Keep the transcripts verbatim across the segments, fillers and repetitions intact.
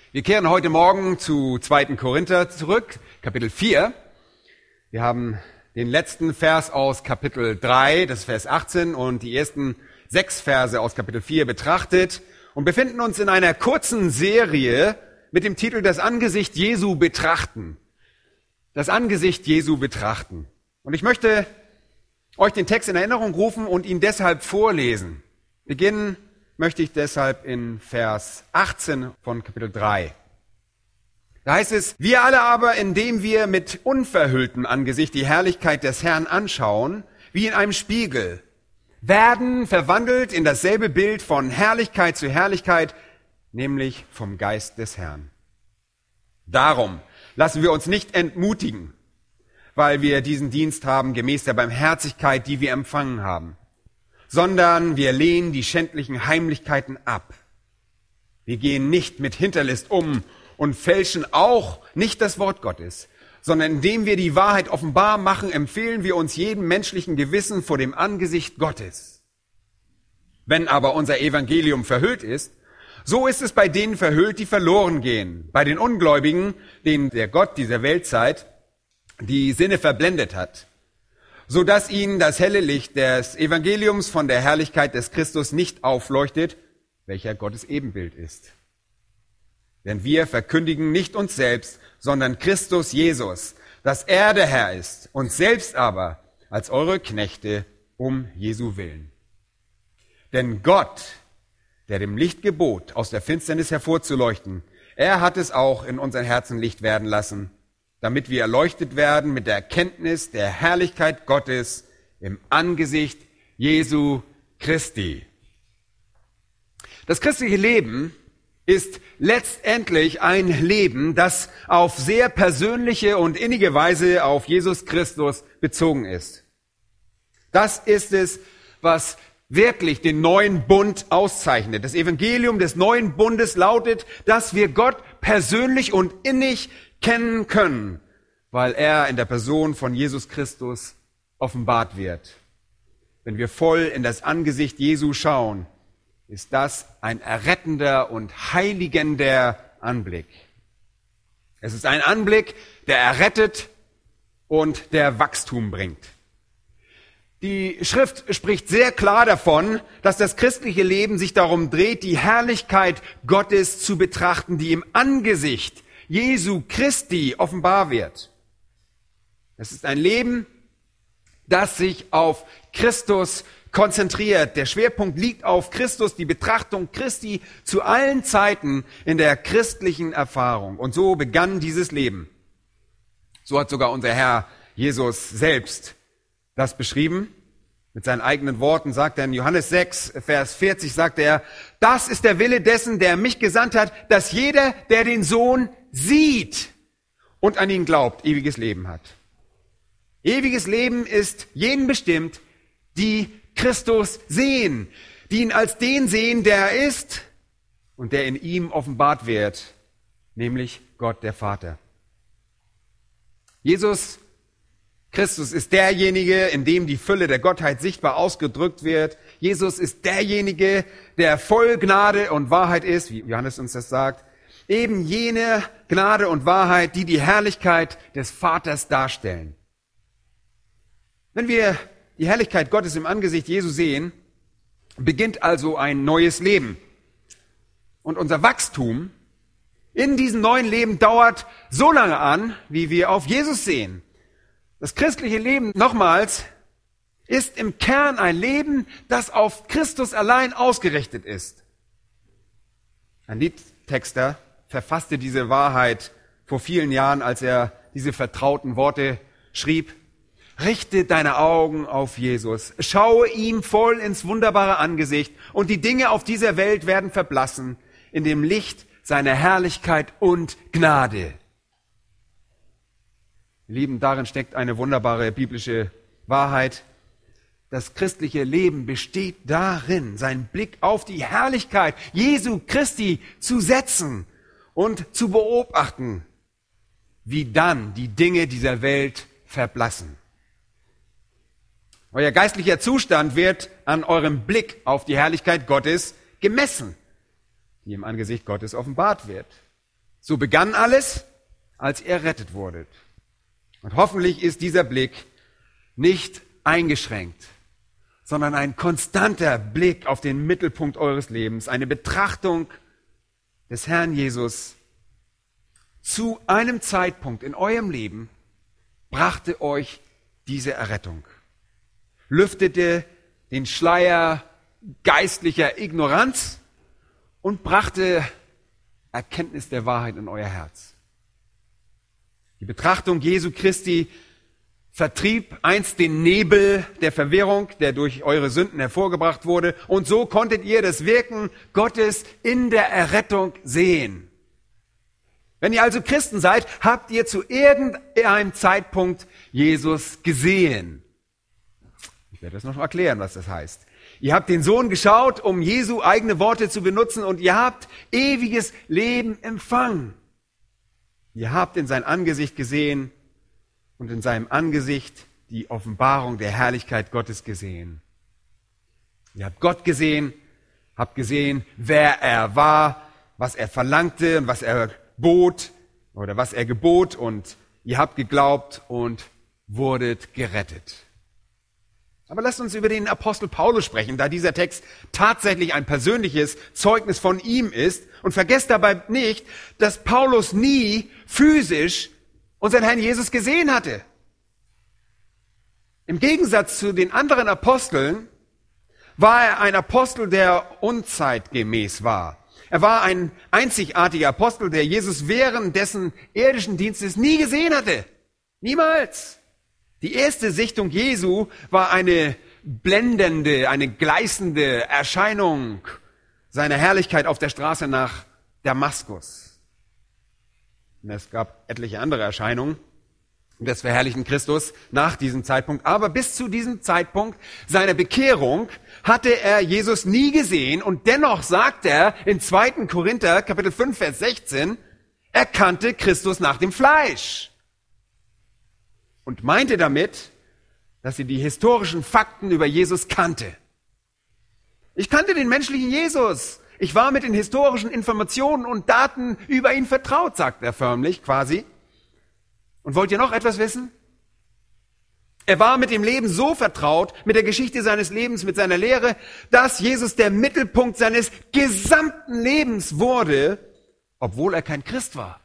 Wir kehren heute Morgen zu zweiten Korinther zurück, Kapitel vier. Wir haben den letzten Vers aus Kapitel drei, das ist Vers achtzehn, und die ersten sechs Verse aus Kapitel vier betrachtet und befinden uns in einer kurzen Serie mit dem Titel Das Angesicht Jesu betrachten. Das Angesicht Jesu betrachten. Und ich möchte euch den Text in Erinnerung rufen und ihn deshalb vorlesen. Beginnen möchte ich deshalb in Vers achtzehn von Kapitel drei. Da heißt es: Wir alle aber, indem wir mit unverhülltem Angesicht die Herrlichkeit des Herrn anschauen, wie in einem Spiegel, werden verwandelt in dasselbe Bild von Herrlichkeit zu Herrlichkeit, nämlich vom Geist des Herrn. Darum lassen wir uns nicht entmutigen, weil wir diesen Dienst haben gemäß der Barmherzigkeit, die wir empfangen haben, sondern wir lehnen die schändlichen Heimlichkeiten ab. Wir gehen nicht mit Hinterlist um und fälschen auch nicht das Wort Gottes, sondern indem wir die Wahrheit offenbar machen, empfehlen wir uns jedem menschlichen Gewissen vor dem Angesicht Gottes. Wenn aber unser Evangelium verhüllt ist, so ist es bei denen verhüllt, die verloren gehen, bei den Ungläubigen, denen der Gott dieser Weltzeit die Sinne verblendet hat, so dass ihnen das helle Licht des Evangeliums von der Herrlichkeit des Christus nicht aufleuchtet, welcher Gottes Ebenbild ist. Denn wir verkündigen nicht uns selbst, sondern Christus Jesus, dass er der Herr ist, uns selbst aber als eure Knechte um Jesu willen. Denn Gott, der dem Licht gebot, aus der Finsternis hervorzuleuchten, er hat es auch in unseren Herzen Licht werden lassen, damit wir erleuchtet werden mit der Erkenntnis der Herrlichkeit Gottes im Angesicht Jesu Christi. Das christliche Leben ist letztendlich ein Leben, das auf sehr persönliche und innige Weise auf Jesus Christus bezogen ist. Das ist es, was wirklich den neuen Bund auszeichnet. Das Evangelium des neuen Bundes lautet, dass wir Gott persönlich und innig kennen können, weil er in der Person von Jesus Christus offenbart wird. Wenn wir voll in das Angesicht Jesu schauen, ist das ein errettender und heiligender Anblick. Es ist ein Anblick, der errettet und der Wachstum bringt. Die Schrift spricht sehr klar davon, dass das christliche Leben sich darum dreht, die Herrlichkeit Gottes zu betrachten, die im Angesicht Jesu Christi offenbar wird. Es ist ein Leben, das sich auf Christus konzentriert. Der Schwerpunkt liegt auf Christus, die Betrachtung Christi zu allen Zeiten in der christlichen Erfahrung. Und so begann dieses Leben. So hat sogar unser Herr Jesus selbst das beschrieben. Mit seinen eigenen Worten sagt er in Johannes sechs, Vers vierzig, sagt er: Das ist der Wille dessen, der mich gesandt hat, dass jeder, der den Sohn sieht und an ihn glaubt, ewiges Leben hat. Ewiges Leben ist jenen bestimmt, die Christus sehen, die ihn als den sehen, der er ist und der in ihm offenbart wird, nämlich Gott der Vater. Jesus Christus ist derjenige, in dem die Fülle der Gottheit sichtbar ausgedrückt wird. Jesus ist derjenige, der voll Gnade und Wahrheit ist, wie Johannes uns das sagt. Eben jene Gnade und Wahrheit, die die Herrlichkeit des Vaters darstellen. Wenn wir die Herrlichkeit Gottes im Angesicht Jesu sehen, beginnt also ein neues Leben. Und unser Wachstum in diesem neuen Leben dauert so lange an, wie wir auf Jesus sehen. Das christliche Leben, nochmals, ist im Kern ein Leben, das auf Christus allein ausgerichtet ist. Ein Liedtexter verfasste diese Wahrheit vor vielen Jahren, als er diese vertrauten Worte schrieb: Richte deine Augen auf Jesus, schaue ihm voll ins wunderbare Angesicht, und die Dinge auf dieser Welt werden verblassen in dem Licht seiner Herrlichkeit und Gnade. Lieben, darin steckt eine wunderbare biblische Wahrheit. Das christliche Leben besteht darin, seinen Blick auf die Herrlichkeit Jesu Christi zu setzen und zu beobachten, wie dann die Dinge dieser Welt verblassen. Euer geistlicher Zustand wird an eurem Blick auf die Herrlichkeit Gottes gemessen, die im Angesicht Gottes offenbart wird. So begann alles, als ihr errettet wurdet. Und hoffentlich ist dieser Blick nicht eingeschränkt, sondern ein konstanter Blick auf den Mittelpunkt eures Lebens, eine Betrachtung des Herrn Jesus zu einem Zeitpunkt in eurem Leben brachte euch diese Errettung, lüftete den Schleier geistlicher Ignoranz und brachte Erkenntnis der Wahrheit in euer Herz. Die Betrachtung Jesu Christi vertrieb einst den Nebel der Verwirrung, der durch eure Sünden hervorgebracht wurde, und so konntet ihr das Wirken Gottes in der Errettung sehen. Wenn ihr also Christen seid, habt ihr zu irgendeinem Zeitpunkt Jesus gesehen. Ich werde das noch mal erklären, was das heißt. Ihr habt den Sohn geschaut, um Jesu eigene Worte zu benutzen, und ihr habt ewiges Leben empfangen. Ihr habt in sein Angesicht gesehen und in seinem Angesicht die Offenbarung der Herrlichkeit Gottes gesehen. Ihr habt Gott gesehen, habt gesehen, wer er war, was er verlangte und was er bot oder was er gebot, und ihr habt geglaubt und wurdet gerettet. Aber lasst uns über den Apostel Paulus sprechen, da dieser Text tatsächlich ein persönliches Zeugnis von ihm ist. Und vergesst dabei nicht, dass Paulus nie physisch unseren Herrn Jesus gesehen hatte. Im Gegensatz zu den anderen Aposteln war er ein Apostel, der unzeitgemäß war. Er war ein einzigartiger Apostel, der Jesus während dessen irdischen Dienstes nie gesehen hatte. Niemals. Die erste Sichtung Jesu war eine blendende, eine gleißende Erscheinung seiner Herrlichkeit auf der Straße nach Damaskus. Und es gab etliche andere Erscheinungen des verherrlichten Christus nach diesem Zeitpunkt. Aber bis zu diesem Zeitpunkt seiner Bekehrung hatte er Jesus nie gesehen. Und dennoch sagt er in zweiten Korinther, Kapitel fünf, Vers sechzehn, er kannte Christus nach dem Fleisch. Und meinte damit, dass sie die historischen Fakten über Jesus kannte. Ich kannte den menschlichen Jesus. Ich war mit den historischen Informationen und Daten über ihn vertraut, sagt er förmlich, quasi. Und wollt ihr noch etwas wissen? Er war mit dem Leben so vertraut, mit der Geschichte seines Lebens, mit seiner Lehre, dass Jesus der Mittelpunkt seines gesamten Lebens wurde, obwohl er kein Christ war.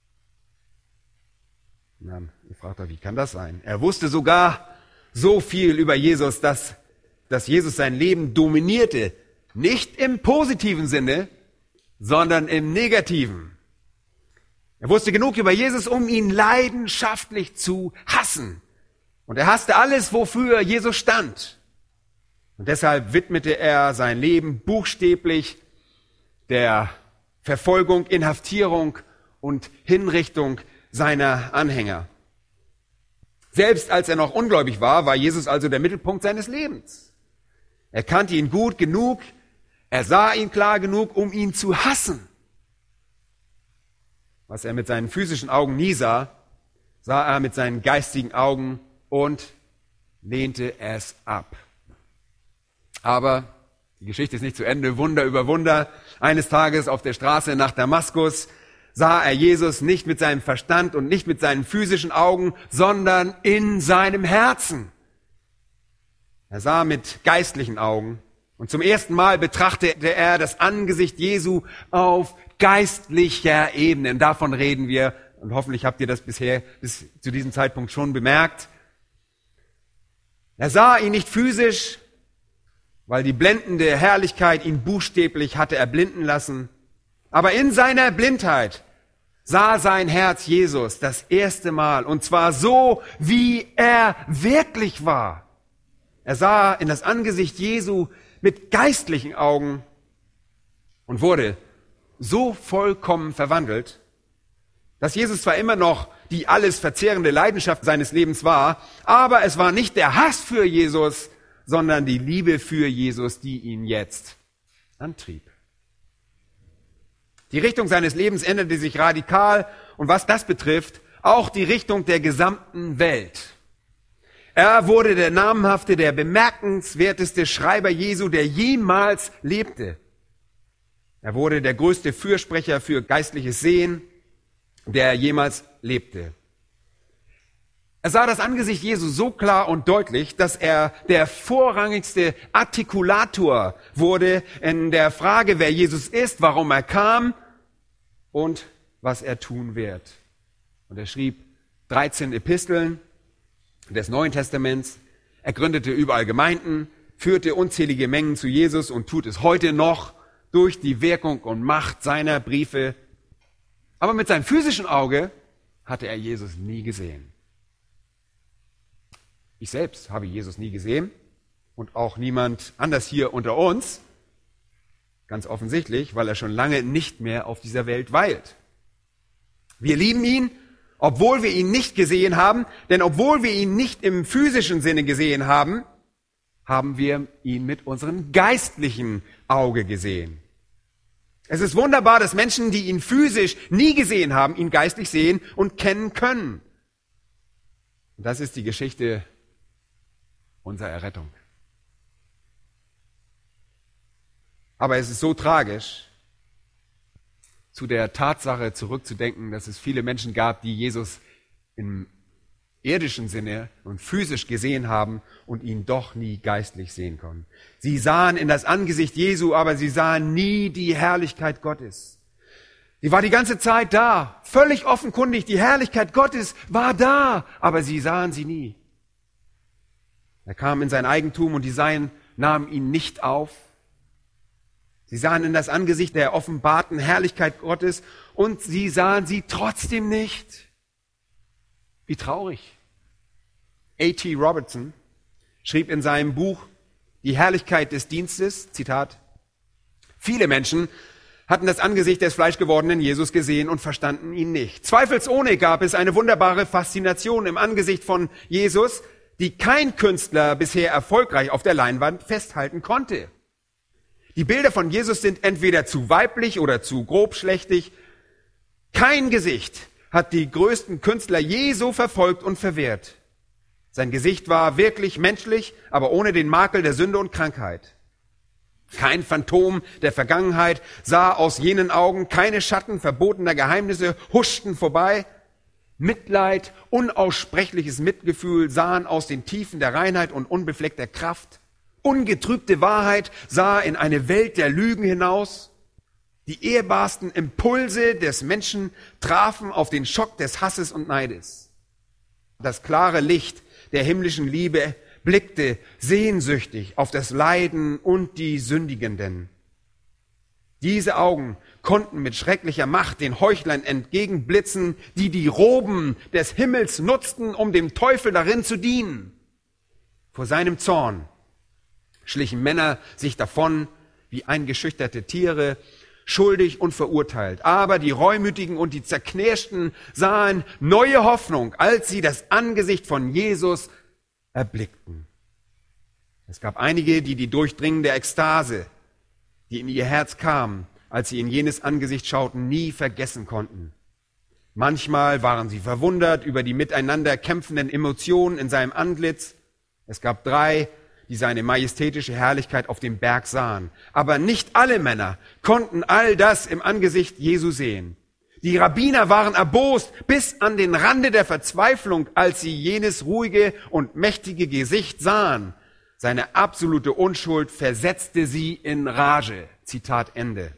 Na, ihr fragt euch, wie kann das sein? Er wusste sogar so viel über Jesus, dass, dass Jesus sein Leben dominierte. Nicht im positiven Sinne, sondern im negativen. Er wusste genug über Jesus, um ihn leidenschaftlich zu hassen. Und er hasste alles, wofür Jesus stand. Und deshalb widmete er sein Leben buchstäblich der Verfolgung, Inhaftierung und Hinrichtung seiner Anhänger. Selbst als er noch ungläubig war, war Jesus also der Mittelpunkt seines Lebens. Er kannte ihn gut genug, er sah ihn klar genug, um ihn zu hassen. Was er mit seinen physischen Augen nie sah, sah er mit seinen geistigen Augen und lehnte es ab. Aber die Geschichte ist nicht zu Ende. Wunder über Wunder. Eines Tages auf der Straße nach Damaskus sah er Jesus nicht mit seinem Verstand und nicht mit seinen physischen Augen, sondern in seinem Herzen. Er sah mit geistlichen Augen und zum ersten Mal betrachtete er das Angesicht Jesu auf geistlicher Ebene. Und davon reden wir, und hoffentlich habt ihr das bisher bis zu diesem Zeitpunkt schon bemerkt. Er sah ihn nicht physisch, weil die blendende Herrlichkeit ihn buchstäblich hatte erblinden lassen. Aber in seiner Blindheit sah sein Herz Jesus das erste Mal, und zwar so, wie er wirklich war. Er sah in das Angesicht Jesu mit geistlichen Augen und wurde so vollkommen verwandelt, dass Jesus zwar immer noch die alles verzehrende Leidenschaft seines Lebens war, aber es war nicht der Hass für Jesus, sondern die Liebe für Jesus, die ihn jetzt antrieb. Die Richtung seines Lebens änderte sich radikal, und was das betrifft, auch die Richtung der gesamten Welt. Er wurde der namenhafte, der bemerkenswerteste Schreiber Jesu, der jemals lebte. Er wurde der größte Fürsprecher für geistliches Sehen, der jemals lebte. Er sah das Angesicht Jesu so klar und deutlich, dass er der vorrangigste Artikulator wurde in der Frage, wer Jesus ist, warum er kam und was er tun wird. Und er schrieb dreizehn Episteln des Neuen Testaments. Er gründete überall Gemeinden, führte unzählige Mengen zu Jesus und tut es heute noch durch die Wirkung und Macht seiner Briefe. Aber mit seinem physischen Auge hatte er Jesus nie gesehen. Ich selbst habe Jesus nie gesehen und auch niemand anders hier unter uns. Ganz offensichtlich, weil er schon lange nicht mehr auf dieser Welt weilt. Wir lieben ihn, obwohl wir ihn nicht gesehen haben, denn obwohl wir ihn nicht im physischen Sinne gesehen haben, haben wir ihn mit unserem geistlichen Auge gesehen. Es ist wunderbar, dass Menschen, die ihn physisch nie gesehen haben, ihn geistlich sehen und kennen können. Und das ist die Geschichte unserer Errettung. Aber es ist so tragisch, zu der Tatsache zurückzudenken, dass es viele Menschen gab, die Jesus im irdischen Sinne und physisch gesehen haben und ihn doch nie geistlich sehen konnten. Sie sahen in das Angesicht Jesu, aber sie sahen nie die Herrlichkeit Gottes. Sie war die ganze Zeit da, völlig offenkundig, die Herrlichkeit Gottes war da, aber sie sahen sie nie. Er kam in sein Eigentum und die Seinen nahmen ihn nicht auf. Sie sahen in das Angesicht der offenbarten Herrlichkeit Gottes und sie sahen sie trotzdem nicht. Wie traurig. A T Robertson schrieb in seinem Buch Die Herrlichkeit des Dienstes, Zitat, viele Menschen hatten das Angesicht des fleischgewordenen Jesus gesehen und verstanden ihn nicht. Zweifelsohne gab es eine wunderbare Faszination im Angesicht von Jesus, die kein Künstler bisher erfolgreich auf der Leinwand festhalten konnte. Die Bilder von Jesus sind entweder zu weiblich oder zu grobschlächtig. Kein Gesicht hat die größten Künstler je so verfolgt und verwehrt. Sein Gesicht war wirklich menschlich, aber ohne den Makel der Sünde und Krankheit. Kein Phantom der Vergangenheit sah aus jenen Augen, keine Schatten verbotener Geheimnisse huschten vorbei. Mitleid, unaussprechliches Mitgefühl sahen aus den Tiefen der Reinheit und unbefleckter Kraft. Ungetrübte Wahrheit sah in eine Welt der Lügen hinaus. Die ehrbarsten Impulse des Menschen trafen auf den Schock des Hasses und Neides. Das klare Licht der himmlischen Liebe blickte sehnsüchtig auf das Leiden und die Sündigenden. Diese Augen konnten mit schrecklicher Macht den Heuchlern entgegenblitzen, die die Roben des Himmels nutzten, um dem Teufel darin zu dienen. Vor seinem Zorn schlichen Männer sich davon wie eingeschüchterte Tiere, schuldig und verurteilt. Aber die Reumütigen und die Zerknirschten sahen neue Hoffnung, als sie das Angesicht von Jesus erblickten. Es gab einige, die die durchdringende Ekstase, die in ihr Herz kam, als sie in jenes Angesicht schauten, nie vergessen konnten. Manchmal waren sie verwundert über die miteinander kämpfenden Emotionen in seinem Antlitz. Es gab drei, die seine majestätische Herrlichkeit auf dem Berg sahen. Aber nicht alle Männer konnten all das im Angesicht Jesu sehen. Die Rabbiner waren erbost bis an den Rande der Verzweiflung, als sie jenes ruhige und mächtige Gesicht sahen. Seine absolute Unschuld versetzte sie in Rage. Zitat Ende.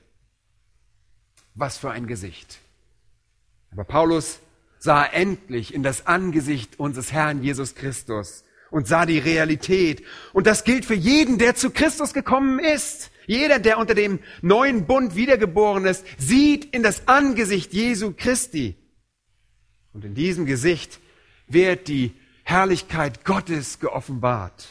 Was für ein Gesicht. Aber Paulus sah endlich in das Angesicht unseres Herrn Jesus Christus und sah die Realität. Und das gilt für jeden, der zu Christus gekommen ist. Jeder, der unter dem neuen Bund wiedergeboren ist, sieht in das Angesicht Jesu Christi. Und in diesem Gesicht wird die Herrlichkeit Gottes geoffenbart.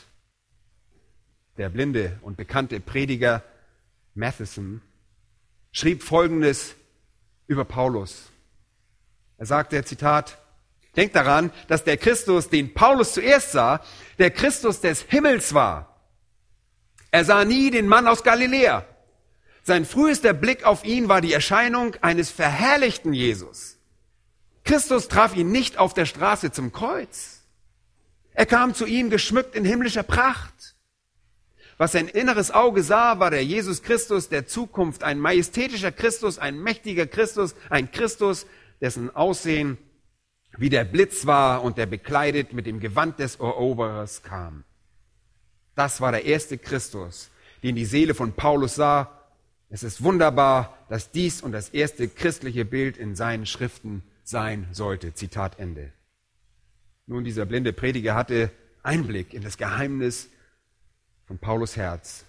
Der blinde und bekannte Prediger Matheson schrieb Folgendes über Paulus. Er sagte, Zitat, denkt daran, dass der Christus, den Paulus zuerst sah, der Christus des Himmels war. Er sah nie den Mann aus Galiläa. Sein frühester Blick auf ihn war die Erscheinung eines verherrlichten Jesus. Christus traf ihn nicht auf der Straße zum Kreuz. Er kam zu ihm geschmückt in himmlischer Pracht. Was sein inneres Auge sah, war der Jesus Christus der Zukunft, ein majestätischer Christus, ein mächtiger Christus, ein Christus, dessen Aussehen wie der Blitz war und der bekleidet mit dem Gewand des Eroberers kam. Das war der erste Christus, den die Seele von Paulus sah. Es ist wunderbar, dass dies und das erste christliche Bild in seinen Schriften sein sollte. Zitat Ende. Nun, dieser blinde Prediger hatte Einblick in das Geheimnis von Paulus Herz.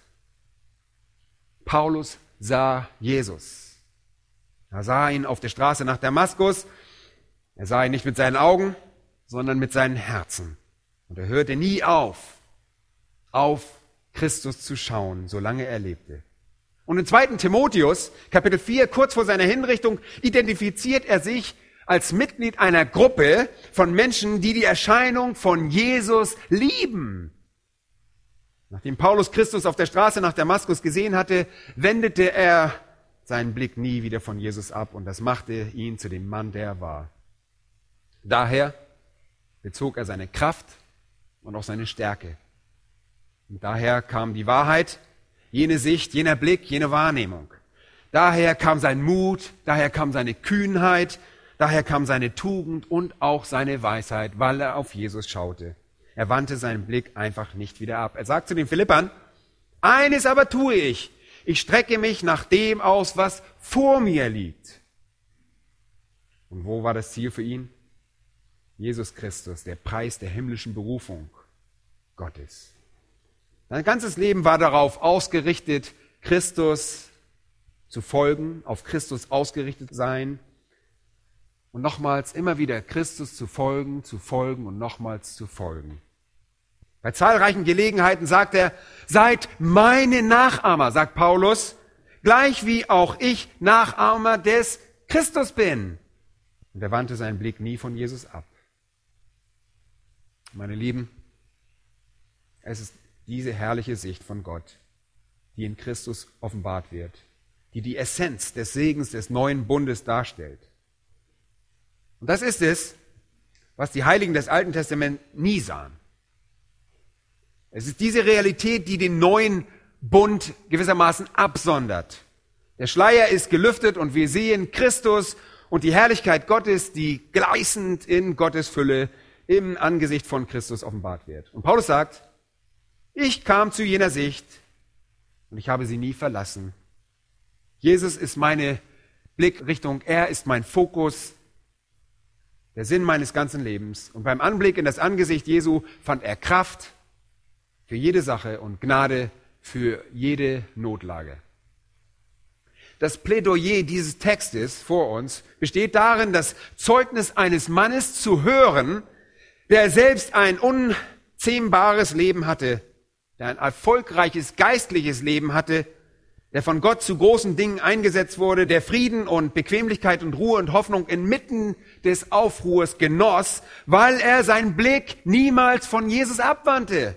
Paulus sah Jesus. Er sah ihn auf der Straße nach Damaskus. Er sah ihn nicht mit seinen Augen, sondern mit seinem Herzen. Und er hörte nie auf, auf Christus zu schauen, solange er lebte. Und in zweiten Timotheus, Kapitel vier, kurz vor seiner Hinrichtung, identifiziert er sich als Mitglied einer Gruppe von Menschen, die die Erscheinung von Jesus lieben. Nachdem Paulus Christus auf der Straße nach Damaskus gesehen hatte, wendete er seinen Blick nie wieder von Jesus ab und das machte ihn zu dem Mann, der er war. Daher bezog er seine Kraft und auch seine Stärke. Und daher kam die Wahrheit, jene Sicht, jener Blick, jene Wahrnehmung. Daher kam sein Mut, daher kam seine Kühnheit, daher kam seine Tugend und auch seine Weisheit, weil er auf Jesus schaute. Er wandte seinen Blick einfach nicht wieder ab. Er sagt zu den Philippern, eines aber tue ich, ich strecke mich nach dem aus, was vor mir liegt. Und wo war das Ziel für ihn? Jesus Christus, der Preis der himmlischen Berufung Gottes. Sein ganzes Leben war darauf ausgerichtet, Christus zu folgen, auf Christus ausgerichtet sein und nochmals immer wieder Christus zu folgen, zu folgen und nochmals zu folgen. Bei zahlreichen Gelegenheiten sagt er, seid meine Nachahmer, sagt Paulus, gleich wie auch ich Nachahmer des Christus bin. Und er wandte seinen Blick nie von Jesus ab. Meine Lieben, es ist diese herrliche Sicht von Gott, die in Christus offenbart wird, die die Essenz des Segens des neuen Bundes darstellt. Und das ist es, was die Heiligen des Alten Testaments nie sahen. Es ist diese Realität, die den neuen Bund gewissermaßen absondert. Der Schleier ist gelüftet und wir sehen Christus und die Herrlichkeit Gottes, die gleißend in Gottes Fülle im Angesicht von Christus offenbart wird. Und Paulus sagt, ich kam zu jener Sicht und ich habe sie nie verlassen. Jesus ist meine Blickrichtung, er ist mein Fokus, der Sinn meines ganzen Lebens. Und beim Anblick in das Angesicht Jesu fand er Kraft für jede Sache und Gnade für jede Notlage. Das Plädoyer dieses Textes vor uns besteht darin, das Zeugnis eines Mannes zu hören, der selbst ein unzähmbares Leben hatte, der ein erfolgreiches geistliches Leben hatte, der von Gott zu großen Dingen eingesetzt wurde, der Frieden und Bequemlichkeit und Ruhe und Hoffnung inmitten des Aufruhrs genoss, weil er seinen Blick niemals von Jesus abwandte.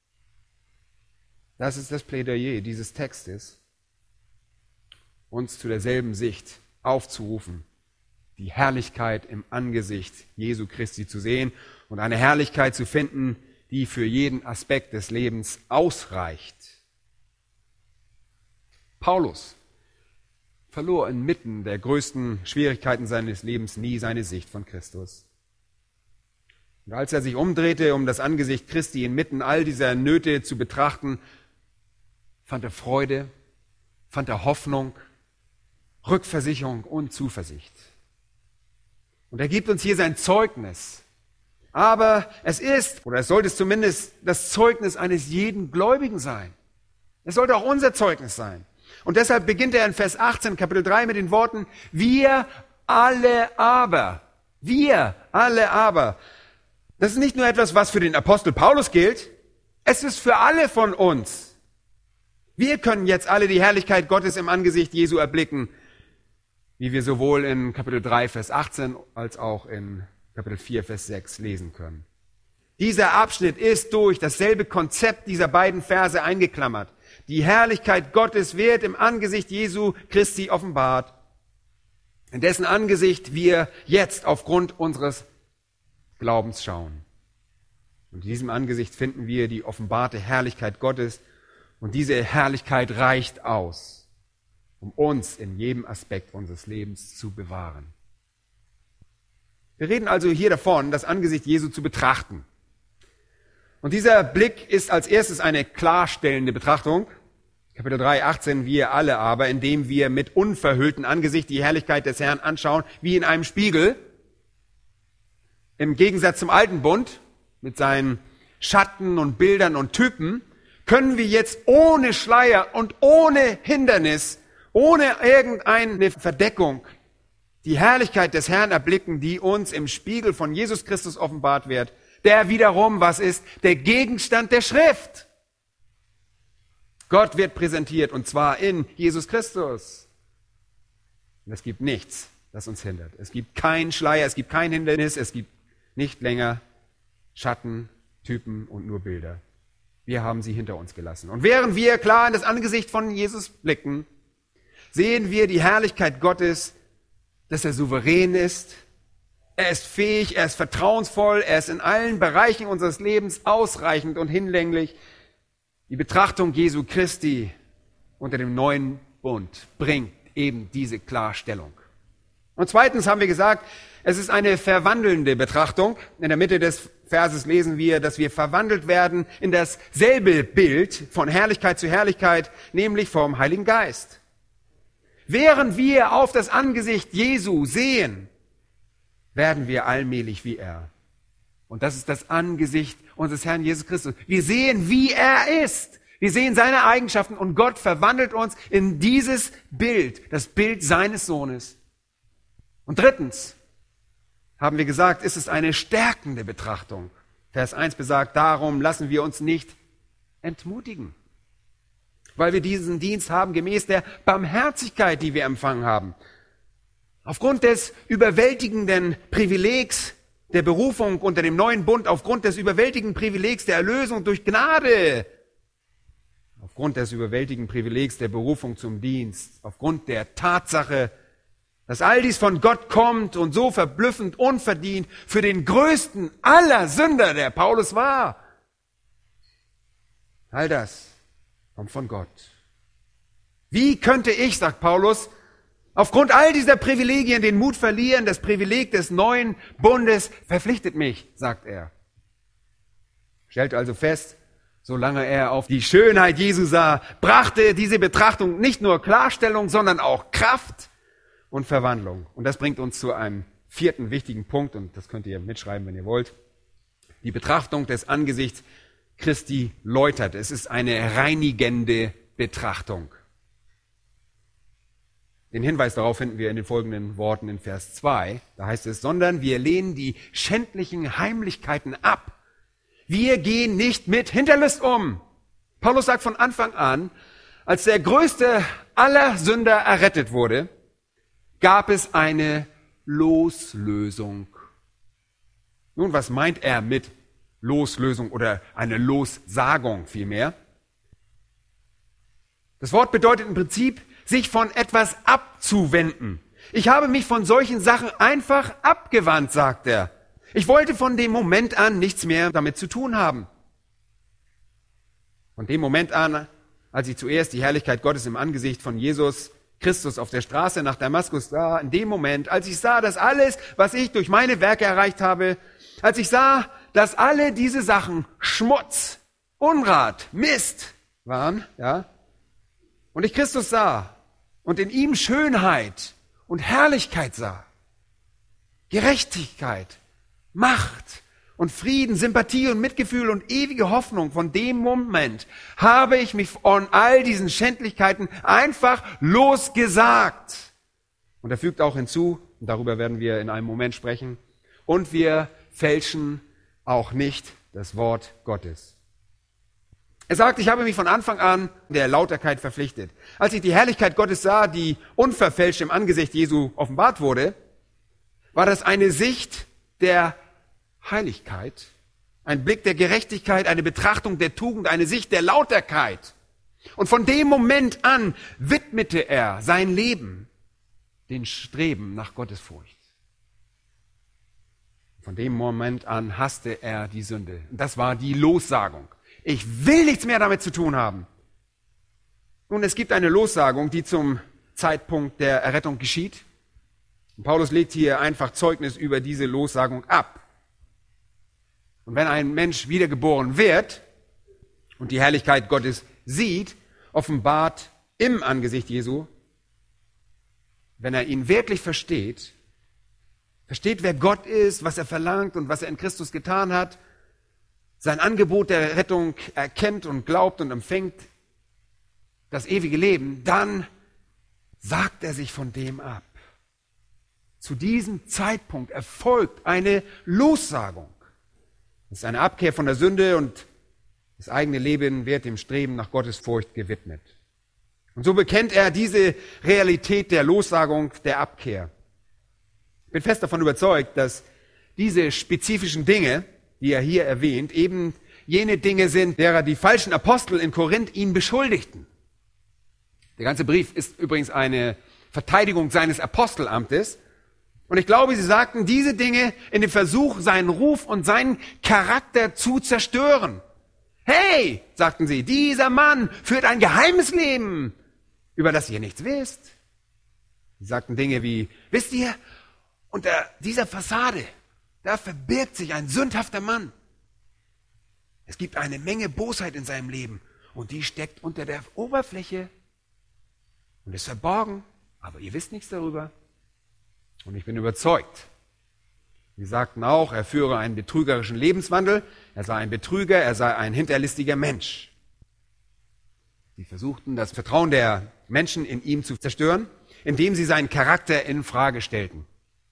Das ist das Plädoyer dieses Textes, uns zu derselben Sicht aufzurufen, die Herrlichkeit im Angesicht Jesu Christi zu sehen und eine Herrlichkeit zu finden, die für jeden Aspekt des Lebens ausreicht. Paulus verlor inmitten der größten Schwierigkeiten seines Lebens nie seine Sicht von Christus. Und als er sich umdrehte, um das Angesicht Christi inmitten all dieser Nöte zu betrachten, fand er Freude, fand er Hoffnung, Rückversicherung und Zuversicht. Und er gibt uns hier sein Zeugnis. Aber es ist, oder es sollte zumindest das Zeugnis eines jeden Gläubigen sein. Es sollte auch unser Zeugnis sein. Und deshalb beginnt er in Vers achtzehn, Kapitel drei mit den Worten, wir alle aber, wir alle aber. Das ist nicht nur etwas, was für den Apostel Paulus gilt, es ist für alle von uns. Wir können jetzt alle die Herrlichkeit Gottes im Angesicht Jesu erblicken, wie wir sowohl in Kapitel drei, Vers achtzehn als auch in Kapitel vier, Vers sechs lesen können. Dieser Abschnitt ist durch dasselbe Konzept dieser beiden Verse eingeklammert. Die Herrlichkeit Gottes wird im Angesicht Jesu Christi offenbart, in dessen Angesicht wir jetzt aufgrund unseres Glaubens schauen. Und in diesem Angesicht finden wir die offenbarte Herrlichkeit Gottes und diese Herrlichkeit reicht aus, um uns in jedem Aspekt unseres Lebens zu bewahren. Wir reden also hier davon, das Angesicht Jesu zu betrachten. Und dieser Blick ist als erstes eine klarstellende Betrachtung. Kapitel drei, achtzehn, wir alle aber, indem wir mit unverhülltem Angesicht die Herrlichkeit des Herrn anschauen, wie in einem Spiegel. Im Gegensatz zum alten Bund, mit seinen Schatten und Bildern und Typen, können wir jetzt ohne Schleier und ohne Hindernis, ohne irgendeine Verdeckung, die Herrlichkeit des Herrn erblicken, die uns im Spiegel von Jesus Christus offenbart wird, der wiederum, was ist, der Gegenstand der Schrift. Gott wird präsentiert, und zwar in Jesus Christus. Und es gibt nichts, das uns hindert. Es gibt keinen Schleier, es gibt kein Hindernis, es gibt nicht länger Schatten, Typen und nur Bilder. Wir haben sie hinter uns gelassen. Und während wir klar in das Angesicht von Jesus blicken, sehen wir die Herrlichkeit Gottes, dass er souverän ist, er ist fähig, er ist vertrauensvoll, er ist in allen Bereichen unseres Lebens ausreichend und hinlänglich. Die Betrachtung Jesu Christi unter dem neuen Bund bringt eben diese Klarstellung. Und zweitens haben wir gesagt, es ist eine verwandelnde Betrachtung. In der Mitte des Verses lesen wir, dass wir verwandelt werden in dasselbe Bild von Herrlichkeit zu Herrlichkeit, nämlich vom Heiligen Geist. Während wir auf das Angesicht Jesu sehen, werden wir allmählich wie er. Und das ist das Angesicht unseres Herrn Jesus Christus. Wir sehen, wie er ist. Wir sehen seine Eigenschaften und Gott verwandelt uns in dieses Bild, das Bild seines Sohnes. Und drittens haben wir gesagt, ist es eine stärkende Betrachtung. Vers eins besagt, darum lassen wir uns nicht entmutigen, weil wir diesen Dienst haben gemäß der Barmherzigkeit, die wir empfangen haben. Aufgrund des überwältigenden Privilegs der Berufung unter dem neuen Bund, aufgrund des überwältigenden Privilegs der Erlösung durch Gnade, aufgrund des überwältigenden Privilegs der Berufung zum Dienst, aufgrund der Tatsache, dass all dies von Gott kommt und so verblüffend unverdient für den größten aller Sünder, der Paulus war. All das kommt von Gott. Wie könnte ich, sagt Paulus, aufgrund all dieser Privilegien den Mut verlieren? Das Privileg des neuen Bundes verpflichtet mich, sagt er. Stellt also fest, solange er auf die Schönheit Jesu sah, brachte diese Betrachtung nicht nur Klarstellung, sondern auch Kraft und Verwandlung. Und das bringt uns zu einem vierten wichtigen Punkt, und das könnt ihr mitschreiben, wenn ihr wollt. Die Betrachtung des Angesichts Christi läutert. Es ist eine reinigende Betrachtung. Den Hinweis darauf finden wir in den folgenden Worten in Vers zwei. Da heißt es, sondern wir lehnen die schändlichen Heimlichkeiten ab. Wir gehen nicht mit Hinterlist um. Paulus sagt von Anfang an, als der größte aller Sünder errettet wurde, gab es eine Loslösung. Nun, was meint er mit Loslösung oder eine Lossagung vielmehr? Das Wort bedeutet im Prinzip, sich von etwas abzuwenden. Ich habe mich von solchen Sachen einfach abgewandt, sagt er. Ich wollte von dem Moment an nichts mehr damit zu tun haben. Von dem Moment an, als ich zuerst die Herrlichkeit Gottes im Angesicht von Jesus Christus auf der Straße nach Damaskus sah, in dem Moment, als ich sah, dass alles, was ich durch meine Werke erreicht habe, als ich sah, dass alle diese Sachen Schmutz, Unrat, Mist waren, ja, und ich Christus sah und in ihm Schönheit und Herrlichkeit sah, Gerechtigkeit, Macht und Frieden, Sympathie und Mitgefühl und ewige Hoffnung, von dem Moment habe ich mich von all diesen Schändlichkeiten einfach losgesagt. Und er fügt auch hinzu, und darüber werden wir in einem Moment sprechen, und wir fälschen auch nicht das Wort Gottes. Er sagt, ich habe mich von Anfang an der Lauterkeit verpflichtet. Als ich die Herrlichkeit Gottes sah, die unverfälscht im Angesicht Jesu offenbart wurde, war das eine Sicht der Heiligkeit, ein Blick der Gerechtigkeit, eine Betrachtung der Tugend, eine Sicht der Lauterkeit. Und von dem Moment an widmete er sein Leben den Streben nach Gottesfurcht. Von dem Moment an hasste er die Sünde. Und das war die Lossagung. Ich will nichts mehr damit zu tun haben. Nun, es gibt eine Lossagung, die zum Zeitpunkt der Errettung geschieht. Und Paulus legt hier einfach Zeugnis über diese Lossagung ab. Und wenn ein Mensch wiedergeboren wird und die Herrlichkeit Gottes sieht, offenbart im Angesicht Jesu, wenn er ihn wirklich versteht, versteht, wer Gott ist, was er verlangt und was er in Christus getan hat, sein Angebot der Rettung erkennt und glaubt und empfängt das ewige Leben, dann sagt er sich von dem ab. Zu diesem Zeitpunkt erfolgt eine Lossagung. Das ist eine Abkehr von der Sünde und das eigene Leben wird dem Streben nach Gottes Furcht gewidmet. Und so bekennt er diese Realität der Lossagung, der Abkehr. Ich bin fest davon überzeugt, dass diese spezifischen Dinge, die er hier erwähnt, eben jene Dinge sind, derer die falschen Apostel in Korinth ihn beschuldigten. Der ganze Brief ist übrigens eine Verteidigung seines Apostelamtes. Und ich glaube, sie sagten diese Dinge in dem Versuch, seinen Ruf und seinen Charakter zu zerstören. Hey, sagten sie, dieser Mann führt ein geheimes Leben, über das ihr nichts wisst. Sie sagten Dinge wie, wisst ihr, unter dieser Fassade, da verbirgt sich ein sündhafter Mann. Es gibt eine Menge Bosheit in seinem Leben und die steckt unter der Oberfläche und ist verborgen, aber ihr wisst nichts darüber. Und ich bin überzeugt. Sie sagten auch, er führe einen betrügerischen Lebenswandel, er sei ein Betrüger, er sei ein hinterlistiger Mensch. Sie versuchten, das Vertrauen der Menschen in ihm zu zerstören, indem sie seinen Charakter in Frage stellten.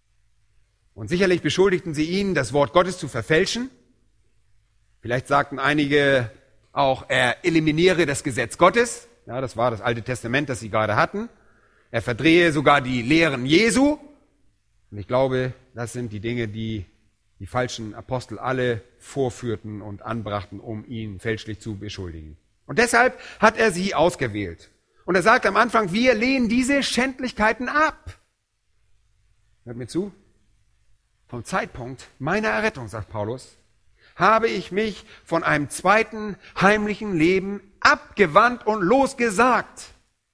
Und sicherlich beschuldigten sie ihn, das Wort Gottes zu verfälschen. Vielleicht sagten einige auch, er eliminiere das Gesetz Gottes. Ja, das war das Alte Testament, das sie gerade hatten. Er verdrehe sogar die Lehren Jesu. Und ich glaube, das sind die Dinge, die die falschen Apostel alle vorführten und anbrachten, um ihn fälschlich zu beschuldigen. Und deshalb hat er sie ausgewählt. Und er sagt am Anfang, wir lehnen diese Schändlichkeiten ab. Hört mir zu. Vom Zeitpunkt meiner Errettung, sagt Paulus, habe ich mich von einem zweiten heimlichen Leben abgewandt und losgesagt.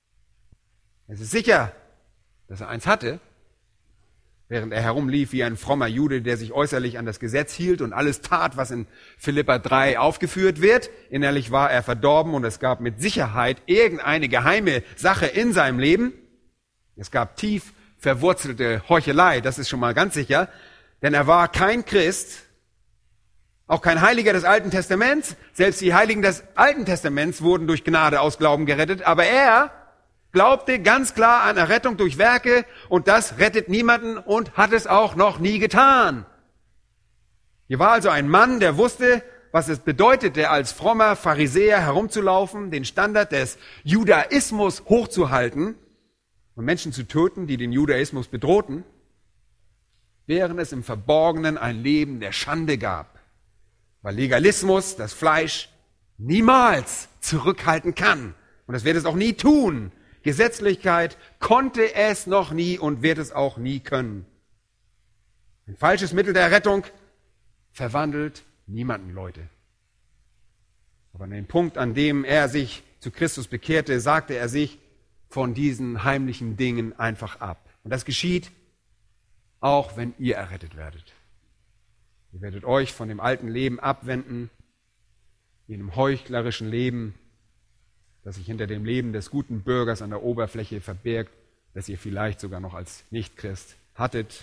Es ist sicher, dass er eins hatte, während er herumlief wie ein frommer Jude, der sich äußerlich an das Gesetz hielt und alles tat, was in Philipper drei aufgeführt wird. Innerlich war er verdorben und es gab mit Sicherheit irgendeine geheime Sache in seinem Leben. Es gab tief verwurzelte Heuchelei, das ist schon mal ganz sicher, denn er war kein Christ, auch kein Heiliger des Alten Testaments. Selbst die Heiligen des Alten Testaments wurden durch Gnade aus Glauben gerettet, aber er glaubte ganz klar an Errettung durch Werke und das rettet niemanden und hat es auch noch nie getan. Hier war also ein Mann, der wusste, was es bedeutete, als frommer Pharisäer herumzulaufen, den Standard des Judaismus hochzuhalten und Menschen zu töten, die den Judaismus bedrohten, während es im Verborgenen ein Leben der Schande gab, weil Legalismus das Fleisch niemals zurückhalten kann und das wird es auch nie tun. Gesetzlichkeit konnte es noch nie und wird es auch nie können. Ein falsches Mittel der Rettung verwandelt niemanden, Leute. Aber an dem Punkt, an dem er sich zu Christus bekehrte, sagte er sich von diesen heimlichen Dingen einfach ab. Und das geschieht, auch wenn ihr errettet werdet. Ihr werdet euch von dem alten Leben abwenden, jenem heuchlerischen Leben, das sich hinter dem Leben des guten Bürgers an der Oberfläche verbirgt, das ihr vielleicht sogar noch als Nichtchrist hattet.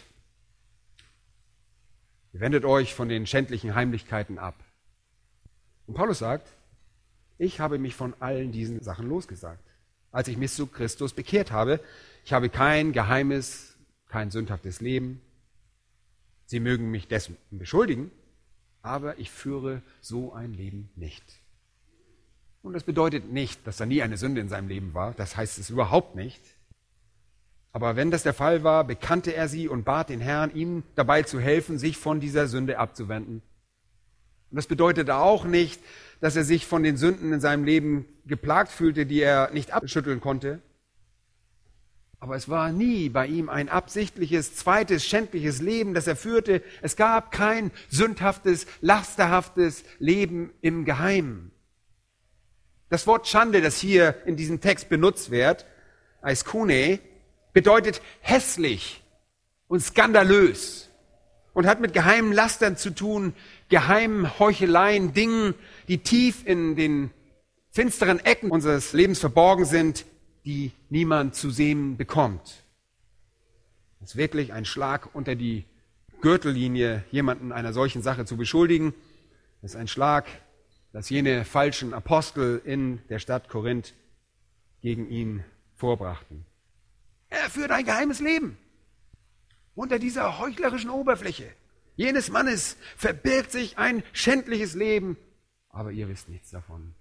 Ihr wendet euch von den schändlichen Heimlichkeiten ab. Und Paulus sagt, ich habe mich von allen diesen Sachen losgesagt. Als ich mich zu Christus bekehrt habe, ich habe kein geheimes, kein sündhaftes Leben. Sie mögen mich dessen beschuldigen, aber ich führe so ein Leben nicht. Und das bedeutet nicht, dass da nie eine Sünde in seinem Leben war. Das heißt es überhaupt nicht. Aber wenn das der Fall war, bekannte er sie und bat den Herrn, ihm dabei zu helfen, sich von dieser Sünde abzuwenden. Und das bedeutete auch nicht, dass er sich von den Sünden in seinem Leben geplagt fühlte, die er nicht abschütteln konnte. Aber es war nie bei ihm ein absichtliches, zweites, schändliches Leben, das er führte. Es gab kein sündhaftes, lasterhaftes Leben im Geheimen. Das Wort Schande, das hier in diesem Text benutzt wird, aiskune, bedeutet hässlich und skandalös und hat mit geheimen Lastern zu tun, geheimen Heucheleien, Dingen, die tief in den finsteren Ecken unseres Lebens verborgen sind, die niemand zu sehen bekommt. Es ist wirklich ein Schlag unter die Gürtellinie, jemanden einer solchen Sache zu beschuldigen. Es ist ein Schlag, dass jene falschen Apostel in der Stadt Korinth gegen ihn vorbrachten. Er führt ein geheimes Leben unter dieser heuchlerischen Oberfläche. Jenes Mannes verbirgt sich ein schändliches Leben, aber ihr wisst nichts davon.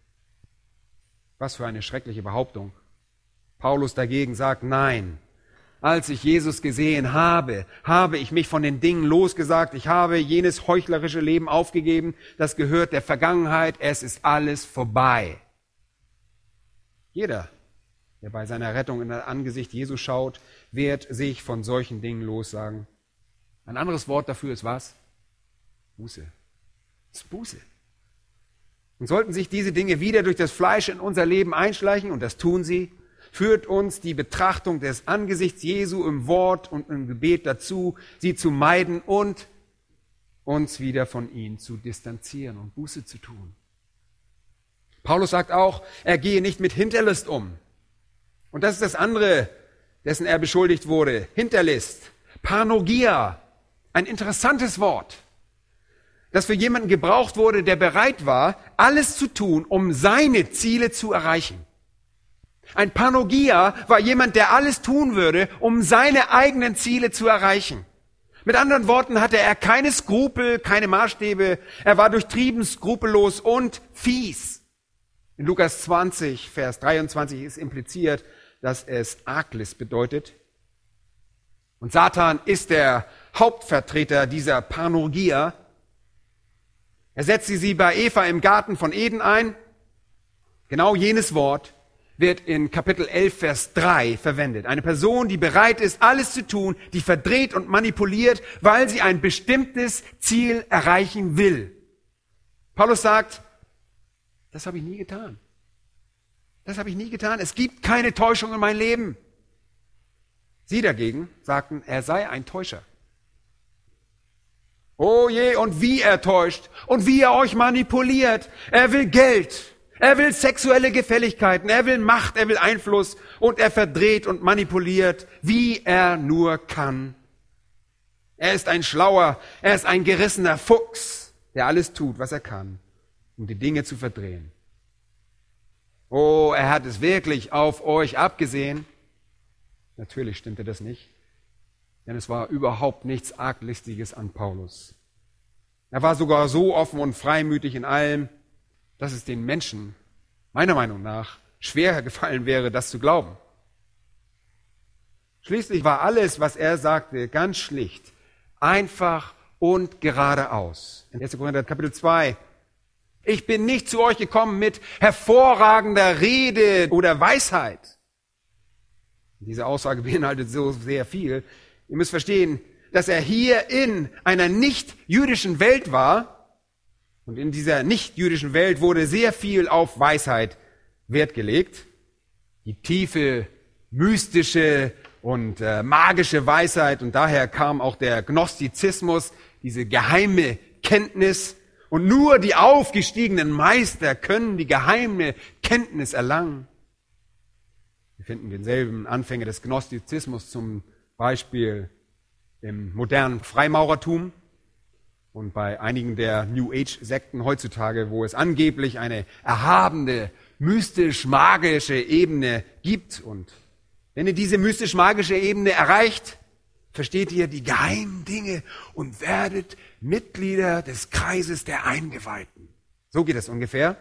Was für eine schreckliche Behauptung. Paulus dagegen sagt, nein, als ich Jesus gesehen habe, habe ich mich von den Dingen losgesagt, ich habe jenes heuchlerische Leben aufgegeben, das gehört der Vergangenheit, es ist alles vorbei. Jeder, der bei seiner Rettung in das Angesicht Jesu schaut, wird sich von solchen Dingen lossagen. Ein anderes Wort dafür ist was? Buße. Das ist Buße. Und sollten sich diese Dinge wieder durch das Fleisch in unser Leben einschleichen, und das tun sie, führt uns die Betrachtung des Angesichts Jesu im Wort und im Gebet dazu, sie zu meiden und uns wieder von ihnen zu distanzieren und Buße zu tun. Paulus sagt auch, er gehe nicht mit Hinterlist um. Und das ist das andere, dessen er beschuldigt wurde. Hinterlist, Parnogia, ein interessantes Wort, das für jemanden gebraucht wurde, der bereit war, alles zu tun, um seine Ziele zu erreichen. Ein Parnogia war jemand, der alles tun würde, um seine eigenen Ziele zu erreichen. Mit anderen Worten hatte er keine Skrupel, keine Maßstäbe. Er war durchtrieben, skrupellos und fies. In Lukas zwanzig, Vers dreiundzwanzig ist impliziert, dass es Arglist bedeutet. Und Satan ist der Hauptvertreter dieser Parnogia. Er setzte sie bei Eva im Garten von Eden ein. Genau jenes Wort wird in Kapitel elf, Vers drei verwendet. Eine Person, die bereit ist, alles zu tun, die verdreht und manipuliert, weil sie ein bestimmtes Ziel erreichen will. Paulus sagt, das habe ich nie getan. Das habe ich nie getan. Es gibt keine Täuschung in meinem Leben. Sie dagegen sagten, er sei ein Täuscher. Oh je, und wie er täuscht und wie er euch manipuliert. Er will Geld. Er will sexuelle Gefälligkeiten, er will Macht, er will Einfluss und er verdreht und manipuliert, wie er nur kann. Er ist ein Schlauer, er ist ein gerissener Fuchs, der alles tut, was er kann, um die Dinge zu verdrehen. Oh, er hat es wirklich auf euch abgesehen. Natürlich stimmte das nicht, denn es war überhaupt nichts Arglistiges an Paulus. Er war sogar so offen und freimütig in allem, dass es den Menschen, meiner Meinung nach, schwer gefallen wäre, das zu glauben. Schließlich war alles, was er sagte, ganz schlicht, einfach und geradeaus. In erster Korinther Kapitel zwei. Ich bin nicht zu euch gekommen mit hervorragender Rede oder Weisheit. Diese Aussage beinhaltet so sehr viel. Ihr müsst verstehen, dass er hier in einer nicht-jüdischen Welt war. Und in dieser nicht-jüdischen Welt wurde sehr viel auf Weisheit Wert gelegt. Die tiefe, mystische und äh, magische Weisheit. Und daher kam auch der Gnostizismus, diese geheime Kenntnis. Und nur die aufgestiegenen Meister können die geheime Kenntnis erlangen. Wir finden denselben Anfänge des Gnostizismus zum Beispiel im modernen Freimaurertum. Und bei einigen der New Age-Sekten heutzutage, wo es angeblich eine erhabene, mystisch-magische Ebene gibt. Und wenn ihr diese mystisch-magische Ebene erreicht, versteht ihr die geheimen Dinge und werdet Mitglieder des Kreises der Eingeweihten. So geht es ungefähr.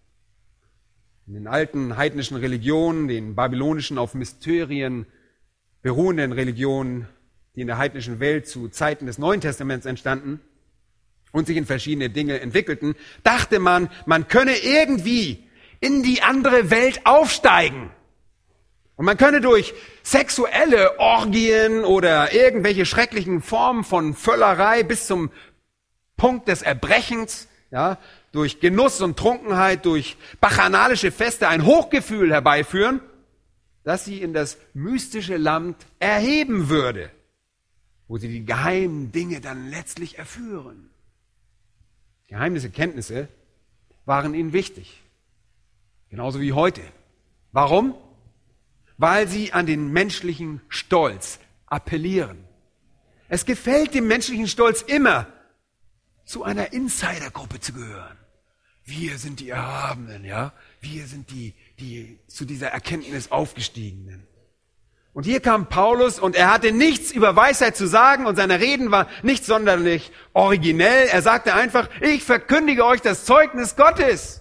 In den alten heidnischen Religionen, den babylonischen auf Mysterien beruhenden Religionen, die in der heidnischen Welt zu Zeiten des Neuen Testaments entstanden, und sich in verschiedene Dinge entwickelten, dachte man, man könne irgendwie in die andere Welt aufsteigen. Und man könne durch sexuelle Orgien oder irgendwelche schrecklichen Formen von Völlerei bis zum Punkt des Erbrechens, ja, durch Genuss und Trunkenheit, durch bacchanalische Feste ein Hochgefühl herbeiführen, das sie in das mystische Land erheben würde. wo sie die geheimen Dinge dann letztlich erführen. Geheimnisse, Kenntnisse waren ihnen wichtig. Genauso wie heute. Warum? Weil sie an den menschlichen Stolz appellieren. Es gefällt dem menschlichen Stolz immer, zu einer Insidergruppe zu gehören. Wir sind die Erhabenen, ja? Wir sind die, die zu dieser Erkenntnis Aufgestiegenen. Und hier kam Paulus und er hatte nichts über Weisheit zu sagen und seine Reden waren nicht sonderlich originell. Er sagte einfach, ich verkündige euch das Zeugnis Gottes.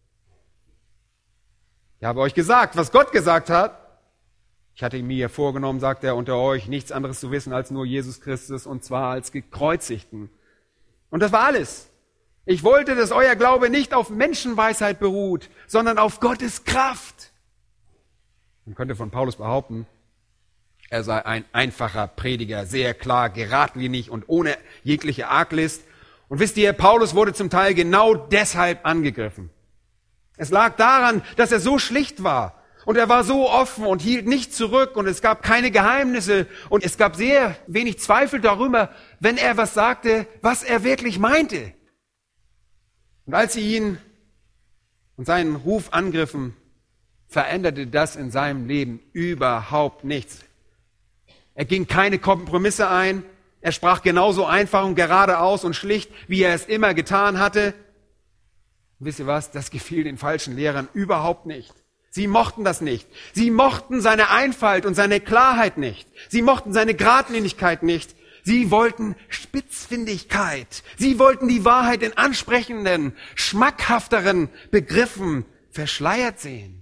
Ich habe euch gesagt, was Gott gesagt hat. Ich hatte mir vorgenommen, sagt er, unter euch nichts anderes zu wissen als nur Jesus Christus und zwar als Gekreuzigten. Und das war alles. Ich wollte, dass euer Glaube nicht auf Menschenweisheit beruht, sondern auf Gottes Kraft. Man könnte von Paulus behaupten, er sei ein einfacher Prediger, sehr klar, geradlinig und ohne jegliche Arglist. Und wisst ihr, Paulus wurde zum Teil genau deshalb angegriffen. Es lag daran, dass er so schlicht war. Und er war so offen und hielt nicht zurück und es gab keine Geheimnisse und es gab sehr wenig Zweifel darüber, wenn er was sagte, was er wirklich meinte. Und als sie ihn und seinen Ruf angriffen, veränderte das in seinem Leben überhaupt nichts. Er ging keine Kompromisse ein, er sprach genauso einfach und geradeaus und schlicht, wie er es immer getan hatte. Und wisst ihr was, das gefiel den falschen Lehrern überhaupt nicht. Sie mochten das nicht. Sie mochten seine Einfalt und seine Klarheit nicht. Sie mochten seine Geradlinigkeit nicht. Sie wollten Spitzfindigkeit. Sie wollten die Wahrheit in ansprechenden, schmackhafteren Begriffen verschleiert sehen.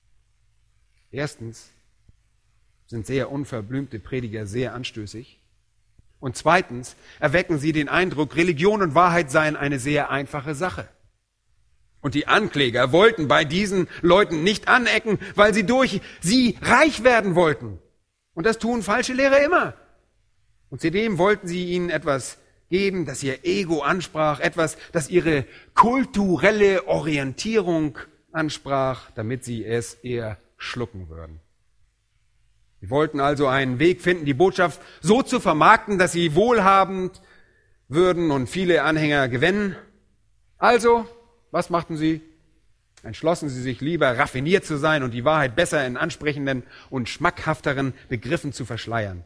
Erstens sind sehr unverblümte Prediger sehr anstößig. Und zweitens erwecken sie den Eindruck, Religion und Wahrheit seien eine sehr einfache Sache. Und die Ankläger wollten bei diesen Leuten nicht anecken, weil sie durch sie reich werden wollten. Und das tun falsche Lehrer immer. Und zudem wollten sie ihnen etwas geben, das ihr Ego ansprach, etwas, das ihre kulturelle Orientierung ansprach, damit sie es eher schlucken würden. Sie wollten also einen Weg finden, die Botschaft so zu vermarkten, dass sie wohlhabend würden und viele Anhänger gewinnen. Also, was machten sie? Entschlossen sie sich lieber, raffiniert zu sein und die Wahrheit besser in ansprechenden und schmackhafteren Begriffen zu verschleiern.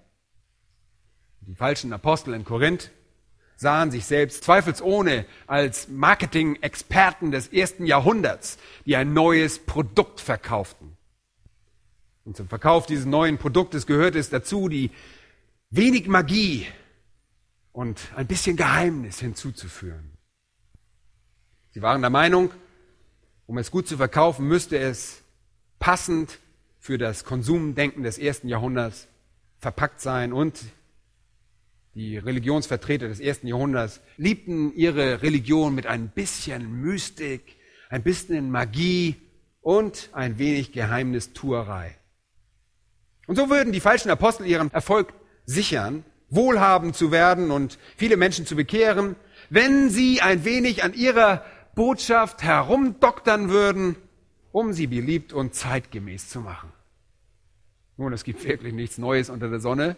Die falschen Apostel in Korinth sahen sich selbst zweifelsohne als Marketing-Experten des ersten Jahrhunderts, die ein neues Produkt verkauften. Und zum Verkauf dieses neuen Produktes gehört es dazu, die wenig Magie und ein bisschen Geheimnis hinzuzuführen. Sie waren der Meinung, um es gut zu verkaufen, müsste es passend für das Konsumdenken des ersten Jahrhunderts verpackt sein. Und die Religionsvertreter des ersten Jahrhunderts liebten ihre Religion mit ein bisschen Mystik, ein bisschen Magie und ein wenig Geheimnistuerei. Und so würden die falschen Apostel ihren Erfolg sichern, wohlhabend zu werden und viele Menschen zu bekehren, wenn sie ein wenig an ihrer Botschaft herumdoktern würden, um sie beliebt und zeitgemäß zu machen. Nun, es gibt wirklich nichts Neues unter der Sonne.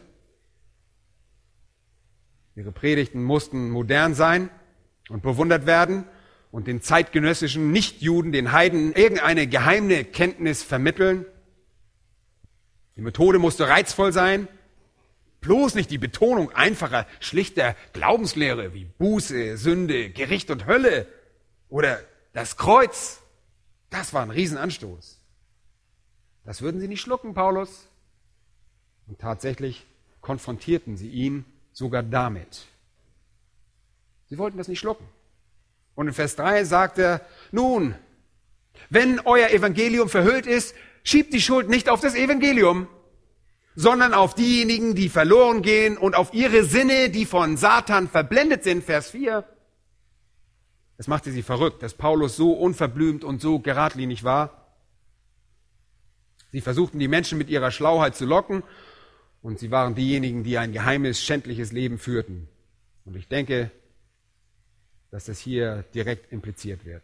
Ihre Predigten mussten modern sein und bewundert werden und den zeitgenössischen Nichtjuden, den Heiden, irgendeine geheime Kenntnis vermitteln. Die Methode musste reizvoll sein, bloß nicht die Betonung einfacher, schlichter Glaubenslehre wie Buße, Sünde, Gericht und Hölle oder das Kreuz. Das war ein Riesenanstoß. Das würden sie nicht schlucken, Paulus. Und tatsächlich konfrontierten sie ihn sogar damit. Sie wollten das nicht schlucken. Und in Vers drei sagt er, nun, wenn euer Evangelium verhüllt ist, schiebt die Schuld nicht auf das Evangelium, sondern auf diejenigen, die verloren gehen und auf ihre Sinne, die von Satan verblendet sind. Vers vier. Es machte sie verrückt, dass Paulus so unverblümt und so geradlinig war. Sie versuchten, die Menschen mit ihrer Schlauheit zu locken und sie waren diejenigen, die ein geheimes, schändliches Leben führten. Und ich denke, dass das hier direkt impliziert wird.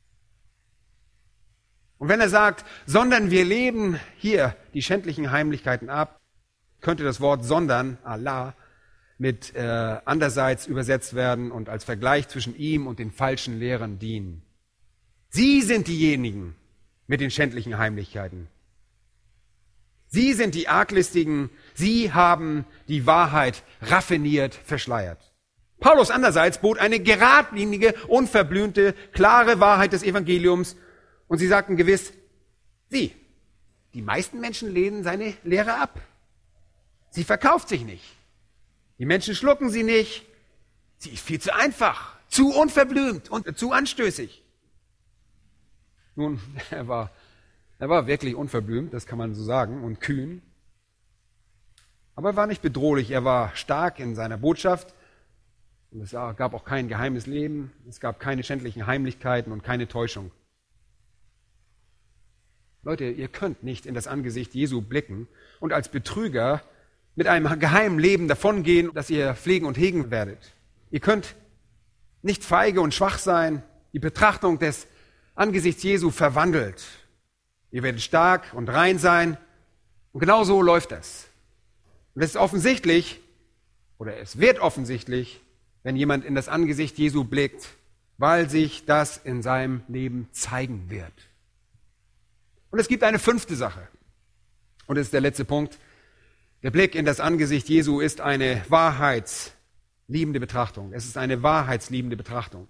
Und wenn er sagt, sondern wir leben hier die schändlichen Heimlichkeiten ab, könnte das Wort sondern, Allah, mit äh, andererseits übersetzt werden und als Vergleich zwischen ihm und den falschen Lehrern dienen. Sie sind diejenigen mit den schändlichen Heimlichkeiten. Sie sind die Arglistigen, sie haben die Wahrheit raffiniert verschleiert. Paulus andererseits bot eine geradlinige, unverblümte, klare Wahrheit des Evangeliums und sie sagten gewiss, sie, die meisten Menschen lehnen seine Lehre ab. Sie verkauft sich nicht. Die Menschen schlucken sie nicht. Sie ist viel zu einfach, zu unverblümt und zu anstößig. Nun, er war, er war wirklich unverblümt, das kann man so sagen, und kühn. Aber er war nicht bedrohlich, er war stark in seiner Botschaft. Und es gab auch kein geheimes Leben, es gab keine schändlichen Heimlichkeiten und keine Täuschung. Leute, ihr könnt nicht in das Angesicht Jesu blicken und als Betrüger mit einem geheimen Leben davongehen, das ihr pflegen und hegen werdet. Ihr könnt nicht feige und schwach sein, die Betrachtung des Angesichts Jesu verwandelt. Ihr werdet stark und rein sein und genau so läuft das. Und es ist offensichtlich, oder es wird offensichtlich, wenn jemand in das Angesicht Jesu blickt, weil sich das in seinem Leben zeigen wird. Und es gibt eine fünfte Sache. Und das ist der letzte Punkt. Der Blick in das Angesicht Jesu ist eine wahrheitsliebende Betrachtung. Es ist eine wahrheitsliebende Betrachtung.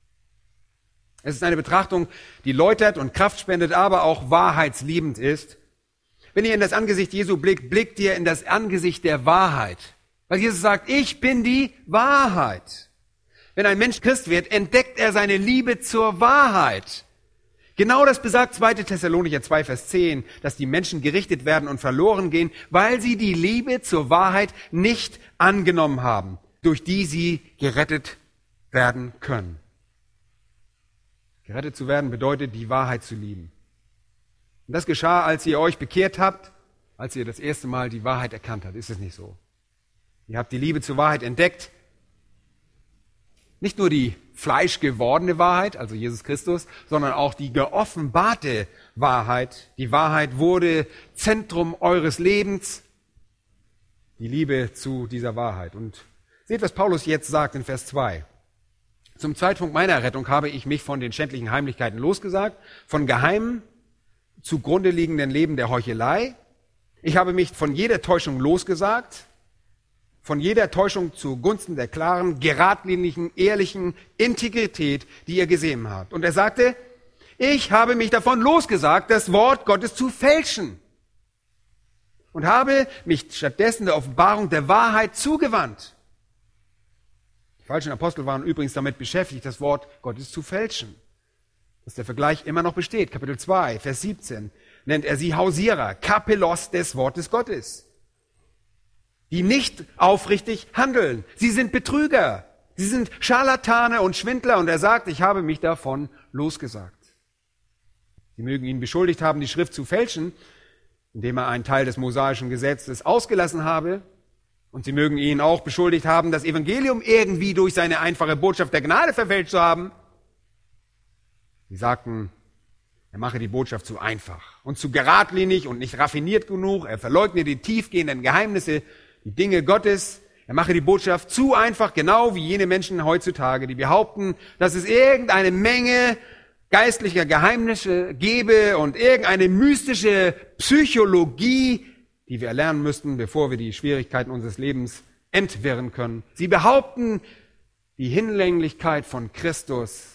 Es ist eine Betrachtung, die läutert und Kraft spendet, aber auch wahrheitsliebend ist. Wenn ihr in das Angesicht Jesu blickt, blickt ihr in das Angesicht der Wahrheit. Weil Jesus sagt, ich bin die Wahrheit. Wenn ein Mensch Christ wird, entdeckt er seine Liebe zur Wahrheit. Genau das besagt zweiter Thessalonicher zwei, Vers zehn, dass die Menschen gerichtet werden und verloren gehen, weil sie die Liebe zur Wahrheit nicht angenommen haben, durch die sie gerettet werden können. Gerettet zu werden bedeutet, die Wahrheit zu lieben. Und das geschah, als ihr euch bekehrt habt, als ihr das erste Mal die Wahrheit erkannt habt. Ist es nicht so? Ihr habt die Liebe zur Wahrheit entdeckt. Nicht nur die fleischgewordene Wahrheit, also Jesus Christus, sondern auch die geoffenbarte Wahrheit. Die Wahrheit wurde Zentrum eures Lebens. Die Liebe zu dieser Wahrheit. Und seht, was Paulus jetzt sagt in Vers zwei. Zum Zeitpunkt meiner Rettung habe ich mich von den schändlichen Heimlichkeiten losgesagt, von geheimen, zugrunde liegenden Leben der Heuchelei. Ich habe mich von jeder Täuschung losgesagt, von jeder Täuschung zugunsten der klaren, geradlinigen, ehrlichen Integrität, die ihr gesehen habt. Und er sagte, ich habe mich davon losgesagt, das Wort Gottes zu fälschen und habe mich stattdessen der Offenbarung der Wahrheit zugewandt. Die falschen Apostel waren übrigens damit beschäftigt, das Wort Gottes zu fälschen. Dass der Vergleich immer noch besteht. Kapitel zwei, Vers siebzehn nennt er sie Hausierer, Kapelos des Wortes Gottes, die nicht aufrichtig handeln. Sie sind Betrüger. Sie sind Scharlatane und Schwindler. Und er sagt, ich habe mich davon losgesagt. Sie mögen ihn beschuldigt haben, die Schrift zu fälschen, indem er einen Teil des mosaischen Gesetzes ausgelassen habe. Und sie mögen ihn auch beschuldigt haben, das Evangelium irgendwie durch seine einfache Botschaft der Gnade verfälscht zu haben. Sie sagten, er mache die Botschaft zu einfach und zu geradlinig und nicht raffiniert genug. Er verleugne die tiefgehenden Geheimnisse, die Dinge Gottes. Er mache die Botschaft zu einfach, genau wie jene Menschen heutzutage, die behaupten, dass es irgendeine Menge geistlicher Geheimnisse gebe und irgendeine mystische Psychologie, die wir erlernen müssten, bevor wir die Schwierigkeiten unseres Lebens entwirren können. Sie behaupten die Hinlänglichkeit von Christus,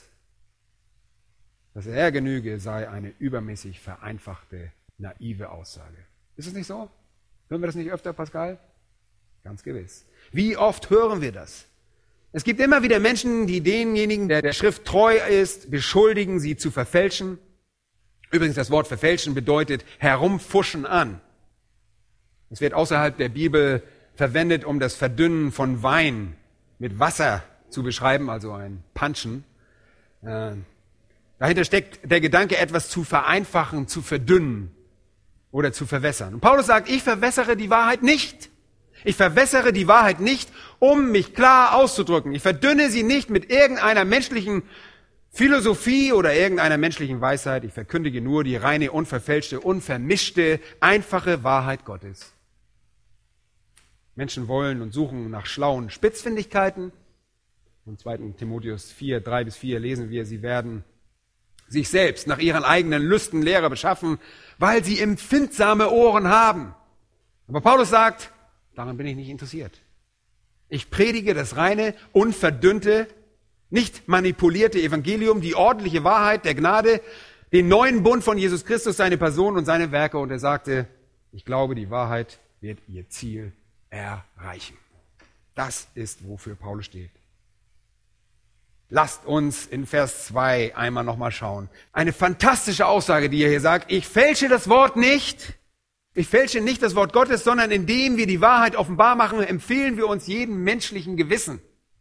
dass er genüge, sei eine übermäßig vereinfachte, naive Aussage. Ist es nicht so? Hören wir das nicht öfter, Pascal? Ganz gewiss. Wie oft hören wir das? Es gibt immer wieder Menschen, die denjenigen, der der Schrift treu ist, beschuldigen, sie zu verfälschen. Übrigens, das Wort verfälschen bedeutet herumfuschen an. Es wird außerhalb der Bibel verwendet, um das Verdünnen von Wein mit Wasser zu beschreiben, also ein Punchen. Äh, dahinter steckt der Gedanke, etwas zu vereinfachen, zu verdünnen oder zu verwässern. Und Paulus sagt, ich verwässere die Wahrheit nicht. Ich verwässere die Wahrheit nicht, um mich klar auszudrücken. Ich verdünne sie nicht mit irgendeiner menschlichen Philosophie oder irgendeiner menschlichen Weisheit. Ich verkündige nur die reine, unverfälschte, unvermischte, einfache Wahrheit Gottes. Menschen wollen und suchen nach schlauen Spitzfindigkeiten. Und zweiten Timotheus vier, drei bis vier lesen wir, sie werden sich selbst nach ihren eigenen Lüsten Lehre beschaffen, weil sie empfindsame Ohren haben. Aber Paulus sagt, daran bin ich nicht interessiert. Ich predige das reine, unverdünnte, nicht manipulierte Evangelium, die ordentliche Wahrheit der Gnade, den neuen Bund von Jesus Christus, seine Person und seine Werke. Und er sagte, ich glaube, die Wahrheit wird ihr Ziel erreichen. Das ist, wofür Paulus steht. Lasst uns in Vers zwei einmal nochmal schauen. Eine fantastische Aussage, die er hier sagt. Ich fälsche das Wort nicht. Ich fälsche nicht das Wort Gottes, sondern indem wir die Wahrheit offenbar machen, empfehlen wir uns jedem menschlichen Gewissen.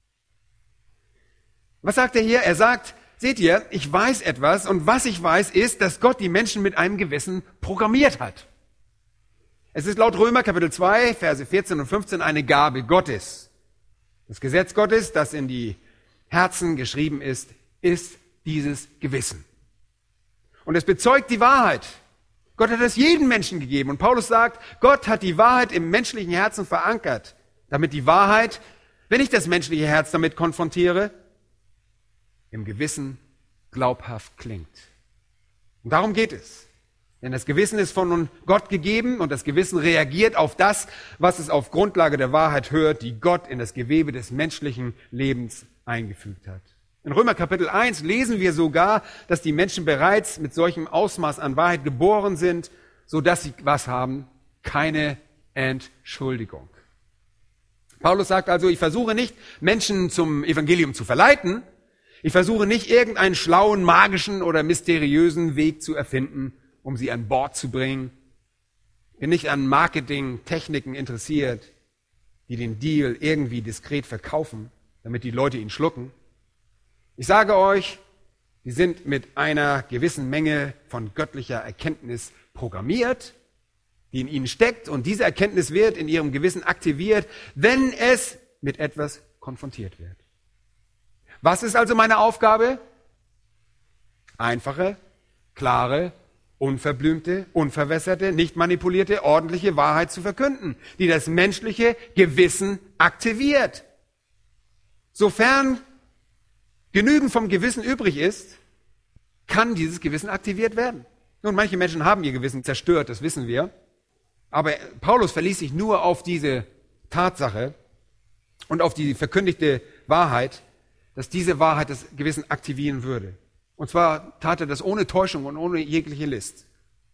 Was sagt er hier? Er sagt, seht ihr, ich weiß etwas und was ich weiß ist, dass Gott die Menschen mit einem Gewissen programmiert hat. Es ist laut Römer Kapitel zwei, Verse vierzehn und fünfzehn eine Gabe Gottes. Das Gesetz Gottes, das in die Herzen geschrieben ist, ist dieses Gewissen. Und es bezeugt die Wahrheit. Gott hat es jedem Menschen gegeben. Und Paulus sagt, Gott hat die Wahrheit im menschlichen Herzen verankert, damit die Wahrheit, wenn ich das menschliche Herz damit konfrontiere, im Gewissen glaubhaft klingt. Und darum geht es. Denn das Gewissen ist von Gott gegeben und das Gewissen reagiert auf das, was es auf Grundlage der Wahrheit hört, die Gott in das Gewebe des menschlichen Lebens eingefügt hat. In Römer Kapitel eins lesen wir sogar, dass die Menschen bereits mit solchem Ausmaß an Wahrheit geboren sind, so dass sie was haben? Keine Entschuldigung. Paulus sagt also, ich versuche nicht, Menschen zum Evangelium zu verleiten. Ich versuche nicht, irgendeinen schlauen, magischen oder mysteriösen Weg zu erfinden, um sie an Bord zu bringen. Ich bin nicht an Marketing-Techniken interessiert, die den Deal irgendwie diskret verkaufen, damit die Leute ihn schlucken. Ich sage euch, die sind mit einer gewissen Menge von göttlicher Erkenntnis programmiert, die in ihnen steckt, und diese Erkenntnis wird in ihrem Gewissen aktiviert, wenn es mit etwas konfrontiert wird. Was ist also meine Aufgabe? Einfache, klare, unverblümte, unverwässerte, nicht manipulierte, ordentliche Wahrheit zu verkünden, die das menschliche Gewissen aktiviert. Sofern genügend vom Gewissen übrig ist, kann dieses Gewissen aktiviert werden. Nun, manche Menschen haben ihr Gewissen zerstört, das wissen wir. Aber Paulus verließ sich nur auf diese Tatsache und auf die verkündigte Wahrheit, dass diese Wahrheit das Gewissen aktivieren würde. Und zwar tat er das ohne Täuschung und ohne jegliche List.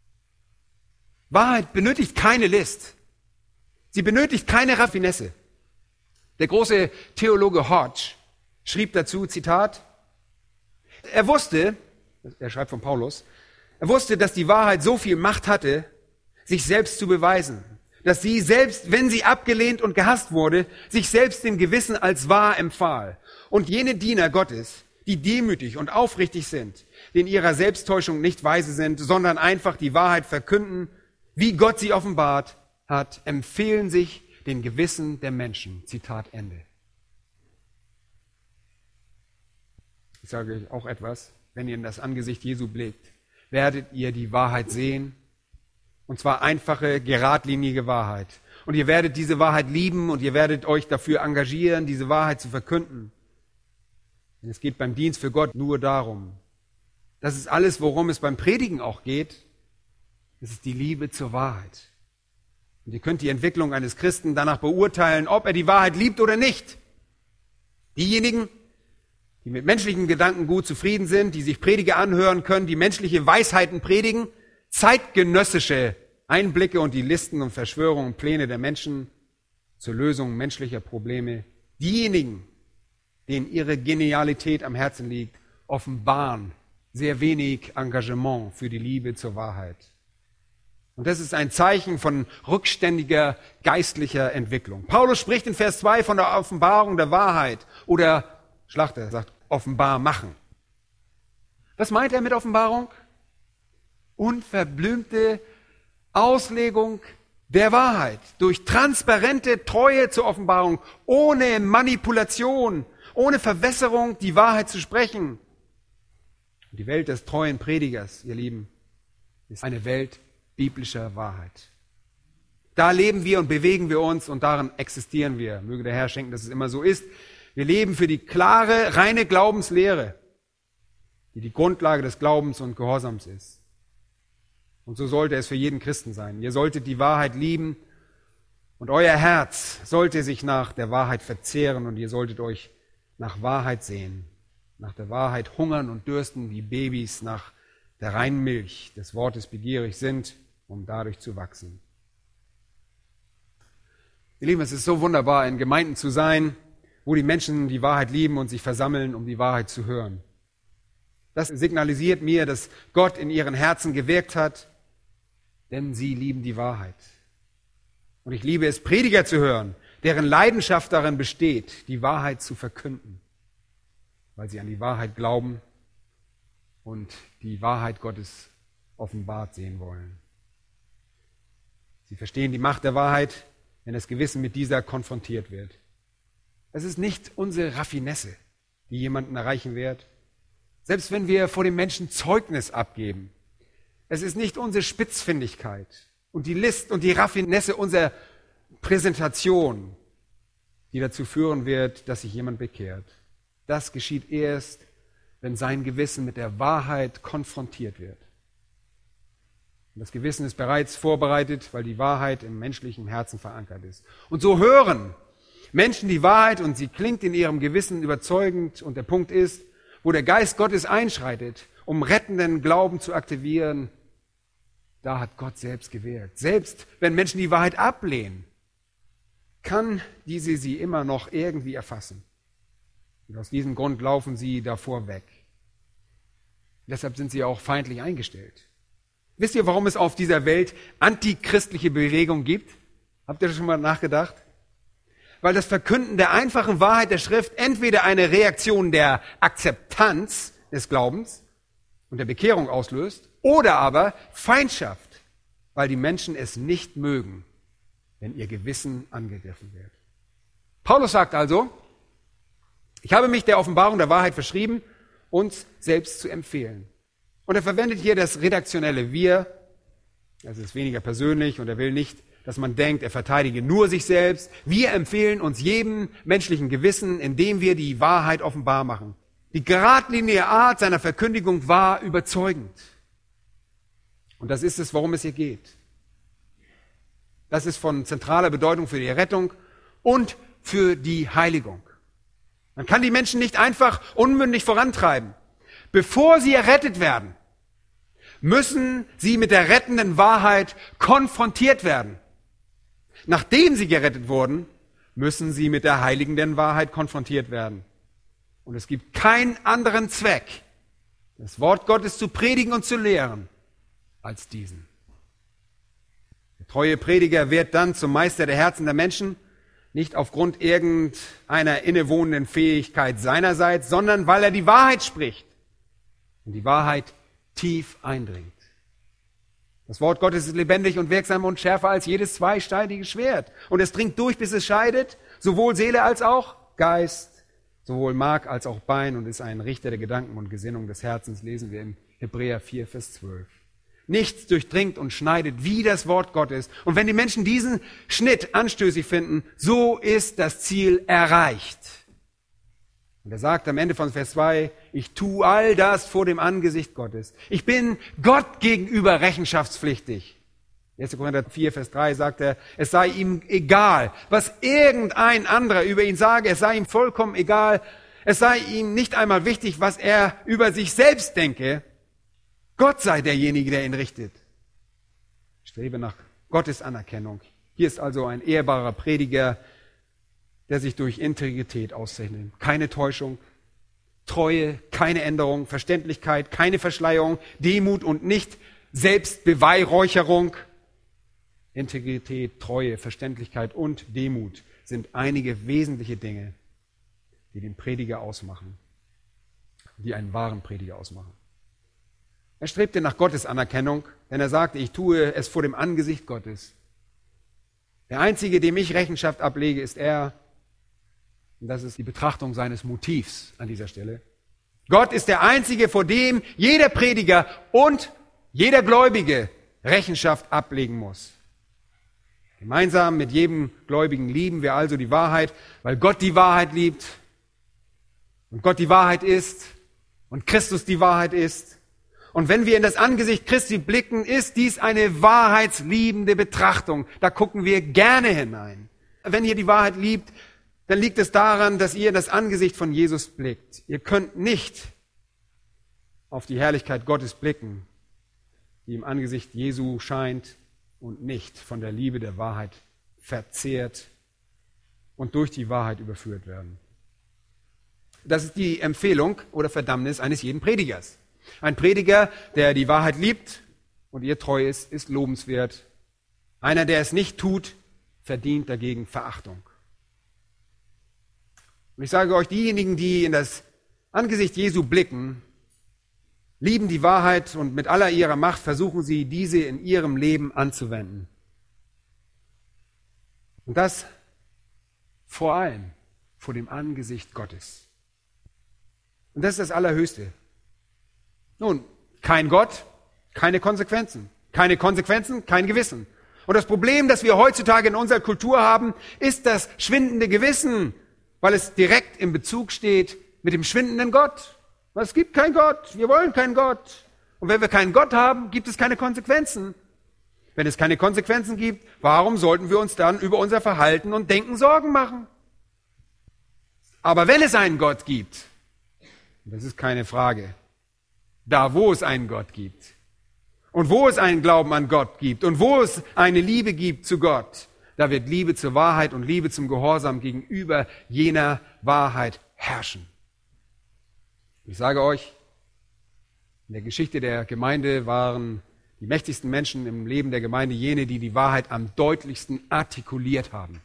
Wahrheit benötigt keine List. Sie benötigt keine Raffinesse. Der große Theologe Hodge schrieb dazu, Zitat, er wusste, er schreibt von Paulus, er wusste, dass die Wahrheit so viel Macht hatte, sich selbst zu beweisen, dass sie selbst, wenn sie abgelehnt und gehasst wurde, sich selbst dem Gewissen als wahr empfahl. Und jene Diener Gottes, die demütig und aufrichtig sind, die in ihrer Selbsttäuschung nicht weise sind, sondern einfach die Wahrheit verkünden, wie Gott sie offenbart hat, empfehlen sich den Gewissen der Menschen. Zitat Ende. Ich sage euch auch etwas, wenn ihr in das Angesicht Jesu blickt, werdet ihr die Wahrheit sehen, und zwar einfache, geradlinige Wahrheit. Und ihr werdet diese Wahrheit lieben und ihr werdet euch dafür engagieren, diese Wahrheit zu verkünden. Denn es geht beim Dienst für Gott nur darum. Das ist alles, worum es beim Predigen auch geht. Es ist die Liebe zur Wahrheit. Und ihr könnt die Entwicklung eines Christen danach beurteilen, ob er die Wahrheit liebt oder nicht. Diejenigen, die mit menschlichen Gedanken gut zufrieden sind, die sich Prediger anhören können, die menschliche Weisheiten predigen, zeitgenössische Einblicke und die Listen und Verschwörungen und Pläne der Menschen zur Lösung menschlicher Probleme, diejenigen, denen ihre Genialität am Herzen liegt, offenbaren sehr wenig Engagement für die Liebe zur Wahrheit. Und das ist ein Zeichen von rückständiger geistlicher Entwicklung. Paulus spricht in Vers zwei von der Offenbarung der Wahrheit oder Schlachter sagt offenbar machen. Was meint er mit Offenbarung? Unverblümte Auslegung der Wahrheit durch transparente Treue zur Offenbarung, ohne Manipulation, ohne Verwässerung die Wahrheit zu sprechen. Die Welt des treuen Predigers, ihr Lieben, ist eine Welt biblischer Wahrheit. Da leben wir und bewegen wir uns und darin existieren wir. Möge der Herr schenken, dass es immer so ist. Wir leben für die klare, reine Glaubenslehre, die die Grundlage des Glaubens und Gehorsams ist. Und so sollte es für jeden Christen sein. Ihr solltet die Wahrheit lieben und euer Herz sollte sich nach der Wahrheit verzehren und ihr solltet euch nach Wahrheit sehen, nach der Wahrheit hungern und dürsten, wie Babys nach der reinen Milch des Wortes begierig sind, um dadurch zu wachsen. Ihr Lieben, es ist so wunderbar, in Gemeinden zu sein, wo die Menschen die Wahrheit lieben und sich versammeln, um die Wahrheit zu hören. Das signalisiert mir, dass Gott in ihren Herzen gewirkt hat, denn sie lieben die Wahrheit. Und ich liebe es, Prediger zu hören, deren Leidenschaft darin besteht, die Wahrheit zu verkünden, weil sie an die Wahrheit glauben und die Wahrheit Gottes offenbart sehen wollen. Sie verstehen die Macht der Wahrheit, wenn das Gewissen mit dieser konfrontiert wird. Es ist nicht unsere Raffinesse, die jemanden erreichen wird, selbst wenn wir vor dem Menschen Zeugnis abgeben. Es ist nicht unsere Spitzfindigkeit und die List und die Raffinesse unserer Präsentation, die dazu führen wird, dass sich jemand bekehrt. Das geschieht erst, wenn sein Gewissen mit der Wahrheit konfrontiert wird. Und das Gewissen ist bereits vorbereitet, weil die Wahrheit im menschlichen Herzen verankert ist. Und so hören Menschen die Wahrheit und sie klingt in ihrem Gewissen überzeugend. Und der Punkt ist, wo der Geist Gottes einschreitet, um rettenden Glauben zu aktivieren, da hat Gott selbst gewirkt. Selbst wenn Menschen die Wahrheit ablehnen, kann diese sie immer noch irgendwie erfassen. Und aus diesem Grund laufen sie davor weg. Deshalb sind sie auch feindlich eingestellt. Wisst ihr, warum es auf dieser Welt antichristliche Bewegung gibt? Habt ihr schon mal nachgedacht? Weil das Verkünden der einfachen Wahrheit der Schrift entweder eine Reaktion der Akzeptanz des Glaubens und der Bekehrung auslöst oder aber Feindschaft, weil die Menschen es nicht mögen, wenn ihr Gewissen angegriffen wird. Paulus sagt also, ich habe mich der Offenbarung der Wahrheit verschrieben, uns selbst zu empfehlen. Und er verwendet hier das redaktionelle Wir, das ist weniger persönlich und er will nicht, dass man denkt, er verteidige nur sich selbst. Wir empfehlen uns jedem menschlichen Gewissen, indem wir die Wahrheit offenbar machen. Die geradlinige Art seiner Verkündigung war überzeugend. Und das ist es, worum es hier geht. Das ist von zentraler Bedeutung für die Errettung und für die Heiligung. Man kann die Menschen nicht einfach unmündig vorantreiben. Bevor sie errettet werden, müssen sie mit der rettenden Wahrheit konfrontiert werden. Nachdem sie gerettet wurden, müssen sie mit der heiligenden Wahrheit konfrontiert werden. Und es gibt keinen anderen Zweck, das Wort Gottes zu predigen und zu lehren, als diesen. Der treue Prediger wird dann zum Meister der Herzen der Menschen, nicht aufgrund irgendeiner innewohnenden Fähigkeit seinerseits, sondern weil er die Wahrheit spricht und die Wahrheit tief eindringt. Das Wort Gottes ist lebendig und wirksam und schärfer als jedes zweischneidige Schwert. Und es dringt durch, bis es scheidet, sowohl Seele als auch Geist, sowohl Mark als auch Bein und ist ein Richter der Gedanken und Gesinnung des Herzens, lesen wir in Hebräer vier, Vers zwölf. Nichts durchdringt und schneidet wie das Wort Gottes. Und wenn die Menschen diesen Schnitt anstößig finden, so ist das Ziel erreicht. Und er sagt am Ende von Vers zwei, ich tue all das vor dem Angesicht Gottes. Ich bin Gott gegenüber rechenschaftspflichtig. erster Korinther vier, Vers drei sagt er, es sei ihm egal, was irgendein anderer über ihn sage, es sei ihm vollkommen egal, es sei ihm nicht einmal wichtig, was er über sich selbst denke. Gott sei derjenige, der ihn richtet. Ich strebe nach Gottes Anerkennung. Hier ist also ein ehrbarer Prediger, der sich durch Integrität auszeichnet. Keine Täuschung, Treue, keine Änderung, Verständlichkeit, keine Verschleierung, Demut und nicht Selbstbeweihräucherung. Integrität, Treue, Verständlichkeit und Demut sind einige wesentliche Dinge, die den Prediger ausmachen, die einen wahren Prediger ausmachen. Er strebte nach Gottes Anerkennung, denn er sagte, ich tue es vor dem Angesicht Gottes. Der Einzige, dem ich Rechenschaft ablege, ist er. Und das ist die Betrachtung seines Motivs an dieser Stelle. Gott ist der Einzige, vor dem jeder Prediger und jeder Gläubige Rechenschaft ablegen muss. Gemeinsam mit jedem Gläubigen lieben wir also die Wahrheit, weil Gott die Wahrheit liebt und Gott die Wahrheit ist und Christus die Wahrheit ist. Und wenn wir in das Angesicht Christi blicken, ist dies eine wahrheitsliebende Betrachtung. Da gucken wir gerne hinein. Wenn ihr die Wahrheit liebt, dann liegt es daran, dass ihr in das Angesicht von Jesus blickt. Ihr könnt nicht auf die Herrlichkeit Gottes blicken, die im Angesicht Jesu scheint und nicht von der Liebe der Wahrheit verzehrt und durch die Wahrheit überführt werden. Das ist die Empfehlung oder Verdammnis eines jeden Predigers. Ein Prediger, der die Wahrheit liebt und ihr treu ist, ist lobenswert. Einer, der es nicht tut, verdient dagegen Verachtung. Und ich sage euch, diejenigen, die in das Angesicht Jesu blicken, lieben die Wahrheit und mit aller ihrer Macht versuchen sie, diese in ihrem Leben anzuwenden. Und das vor allem vor dem Angesicht Gottes. Und das ist das Allerhöchste. Nun, kein Gott, keine Konsequenzen. Keine Konsequenzen, kein Gewissen. Und das Problem, das wir heutzutage in unserer Kultur haben, ist das schwindende Gewissen, weil es direkt im Bezug steht mit dem schwindenden Gott. Es gibt keinen Gott, wir wollen keinen Gott. Und wenn wir keinen Gott haben, gibt es keine Konsequenzen. Wenn es keine Konsequenzen gibt, warum sollten wir uns dann über unser Verhalten und Denken Sorgen machen? Aber wenn es einen Gott gibt, das ist keine Frage, da wo es einen Gott gibt und wo es einen Glauben an Gott gibt und wo es eine Liebe gibt zu Gott, da wird Liebe zur Wahrheit und Liebe zum Gehorsam gegenüber jener Wahrheit herrschen. Ich sage euch, in der Geschichte der Gemeinde waren die mächtigsten Menschen im Leben der Gemeinde jene, die die Wahrheit am deutlichsten artikuliert haben.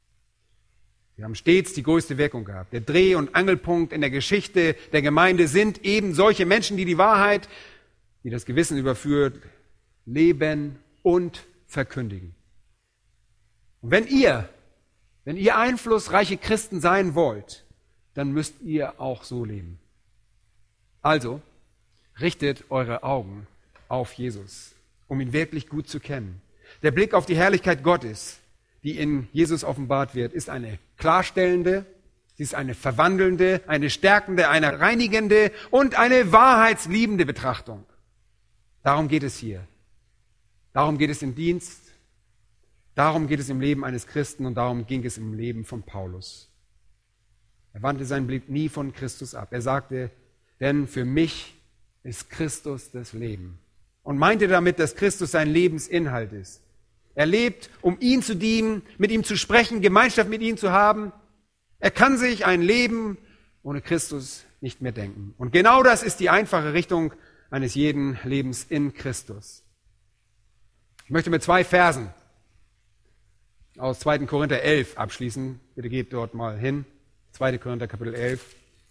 Sie haben stets die größte Wirkung gehabt. Der Dreh- und Angelpunkt in der Geschichte der Gemeinde sind eben solche Menschen, die die Wahrheit, die das Gewissen überführt, leben und verkündigen. Und wenn ihr, wenn ihr einflussreiche Christen sein wollt, dann müsst ihr auch so leben. Also, richtet eure Augen auf Jesus, um ihn wirklich gut zu kennen. Der Blick auf die Herrlichkeit Gottes, die in Jesus offenbart wird, ist eine klarstellende, sie ist eine verwandelnde, eine stärkende, eine reinigende und eine wahrheitsliebende Betrachtung. Darum geht es hier. Darum geht es im Dienst, darum geht es im Leben eines Christen und darum ging es im Leben von Paulus. Er wandte seinen Blick nie von Christus ab. Er sagte, denn für mich ist Christus das Leben. Und meinte damit, dass Christus sein Lebensinhalt ist. Er lebt, um ihm zu dienen, mit ihm zu sprechen, Gemeinschaft mit ihm zu haben. Er kann sich ein Leben ohne Christus nicht mehr denken. Und genau das ist die einfache Richtung eines jeden Lebens in Christus. Ich möchte mit zwei Versen aus zweiten Korinther elf abschließen. Bitte geht dort mal hin. zweiten Korinther Kapitel elf.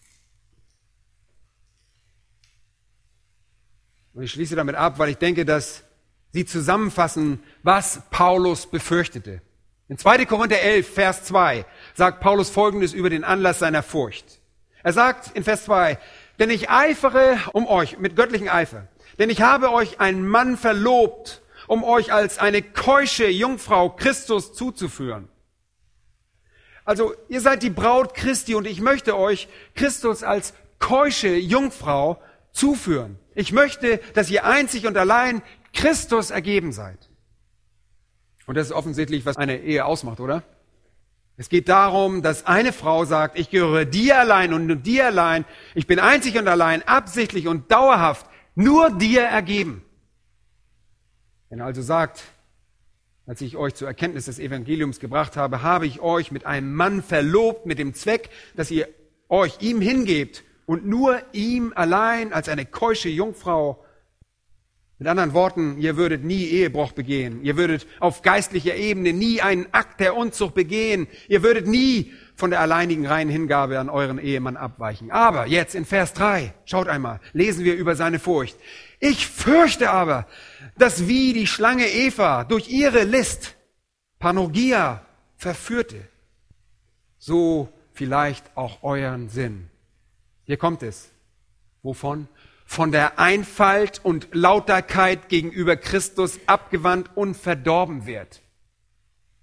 Und ich schließe damit ab, weil ich denke, dass sie zusammenfassen, was Paulus befürchtete. In zweiten Korinther elf, Vers zwei, sagt Paulus Folgendes über den Anlass seiner Furcht. Er sagt in Vers zwei, denn ich eifere um euch mit göttlichem Eifer, denn ich habe euch einen Mann verlobt, um euch als eine keusche Jungfrau Christus zuzuführen. Also ihr seid die Braut Christi und ich möchte euch Christus als keusche Jungfrau zuführen. Ich möchte, dass ihr einzig und allein Christus ergeben seid. Und das ist offensichtlich, was eine Ehe ausmacht, oder? Es geht darum, dass eine Frau sagt, ich gehöre dir allein und nur dir allein. Ich bin einzig und allein, absichtlich und dauerhaft nur dir ergeben. Wenn er also sagt, als ich euch zur Erkenntnis des Evangeliums gebracht habe, habe ich euch mit einem Mann verlobt, mit dem Zweck, dass ihr euch ihm hingebt und nur ihm allein als eine keusche Jungfrau. Mit anderen Worten, ihr würdet nie Ehebruch begehen. Ihr würdet auf geistlicher Ebene nie einen Akt der Unzucht begehen. Ihr würdet nie von der alleinigen reinen Hingabe an euren Ehemann abweichen. Aber jetzt in Vers drei, schaut einmal, lesen wir über seine Furcht. Ich fürchte aber, dass wie die Schlange Eva durch ihre List Panogia verführte, so vielleicht auch euren Sinn. Hier kommt es. Wovon? Von der Einfalt und Lauterkeit gegenüber Christus abgewandt und verdorben wird.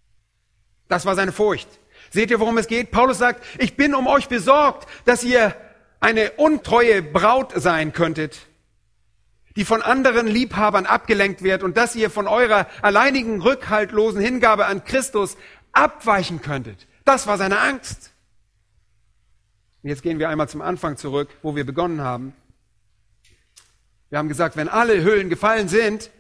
Das war seine Furcht. Seht ihr, worum es geht? Paulus sagt, ich bin um euch besorgt, dass ihr eine untreue Braut sein könntet, die von anderen Liebhabern abgelenkt wird und dass ihr von eurer alleinigen, rückhaltlosen Hingabe an Christus abweichen könntet. Das war seine Angst. Und jetzt gehen wir einmal zum Anfang zurück, wo wir begonnen haben. Wir haben gesagt, wenn alle Hüllen gefallen sind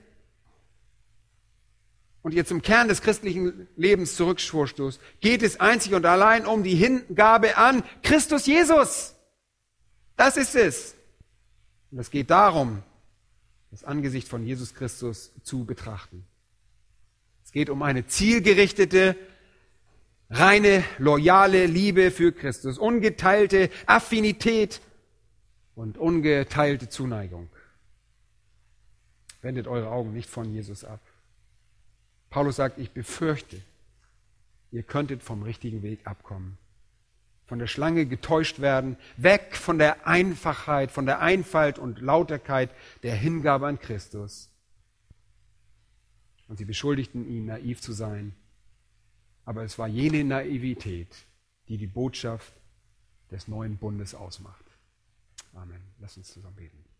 und ihr zum Kern des christlichen Lebens zurückstoßt, geht es einzig und allein um die Hingabe an Christus Jesus. Das ist es. Und es geht darum, das Angesicht von Jesus Christus zu betrachten. Es geht um eine zielgerichtete, reine, loyale Liebe für Christus, ungeteilte Affinität und ungeteilte Zuneigung. Wendet eure Augen nicht von Jesus ab. Paulus sagt, ich befürchte, ihr könntet vom richtigen Weg abkommen, von der Schlange getäuscht werden, weg von der Einfachheit, von der Einfalt und Lauterkeit der Hingabe an Christus. Und sie beschuldigten ihn, naiv zu sein. Aber es war jene Naivität, die die Botschaft des neuen Bundes ausmacht. Amen. Lass uns zusammen beten.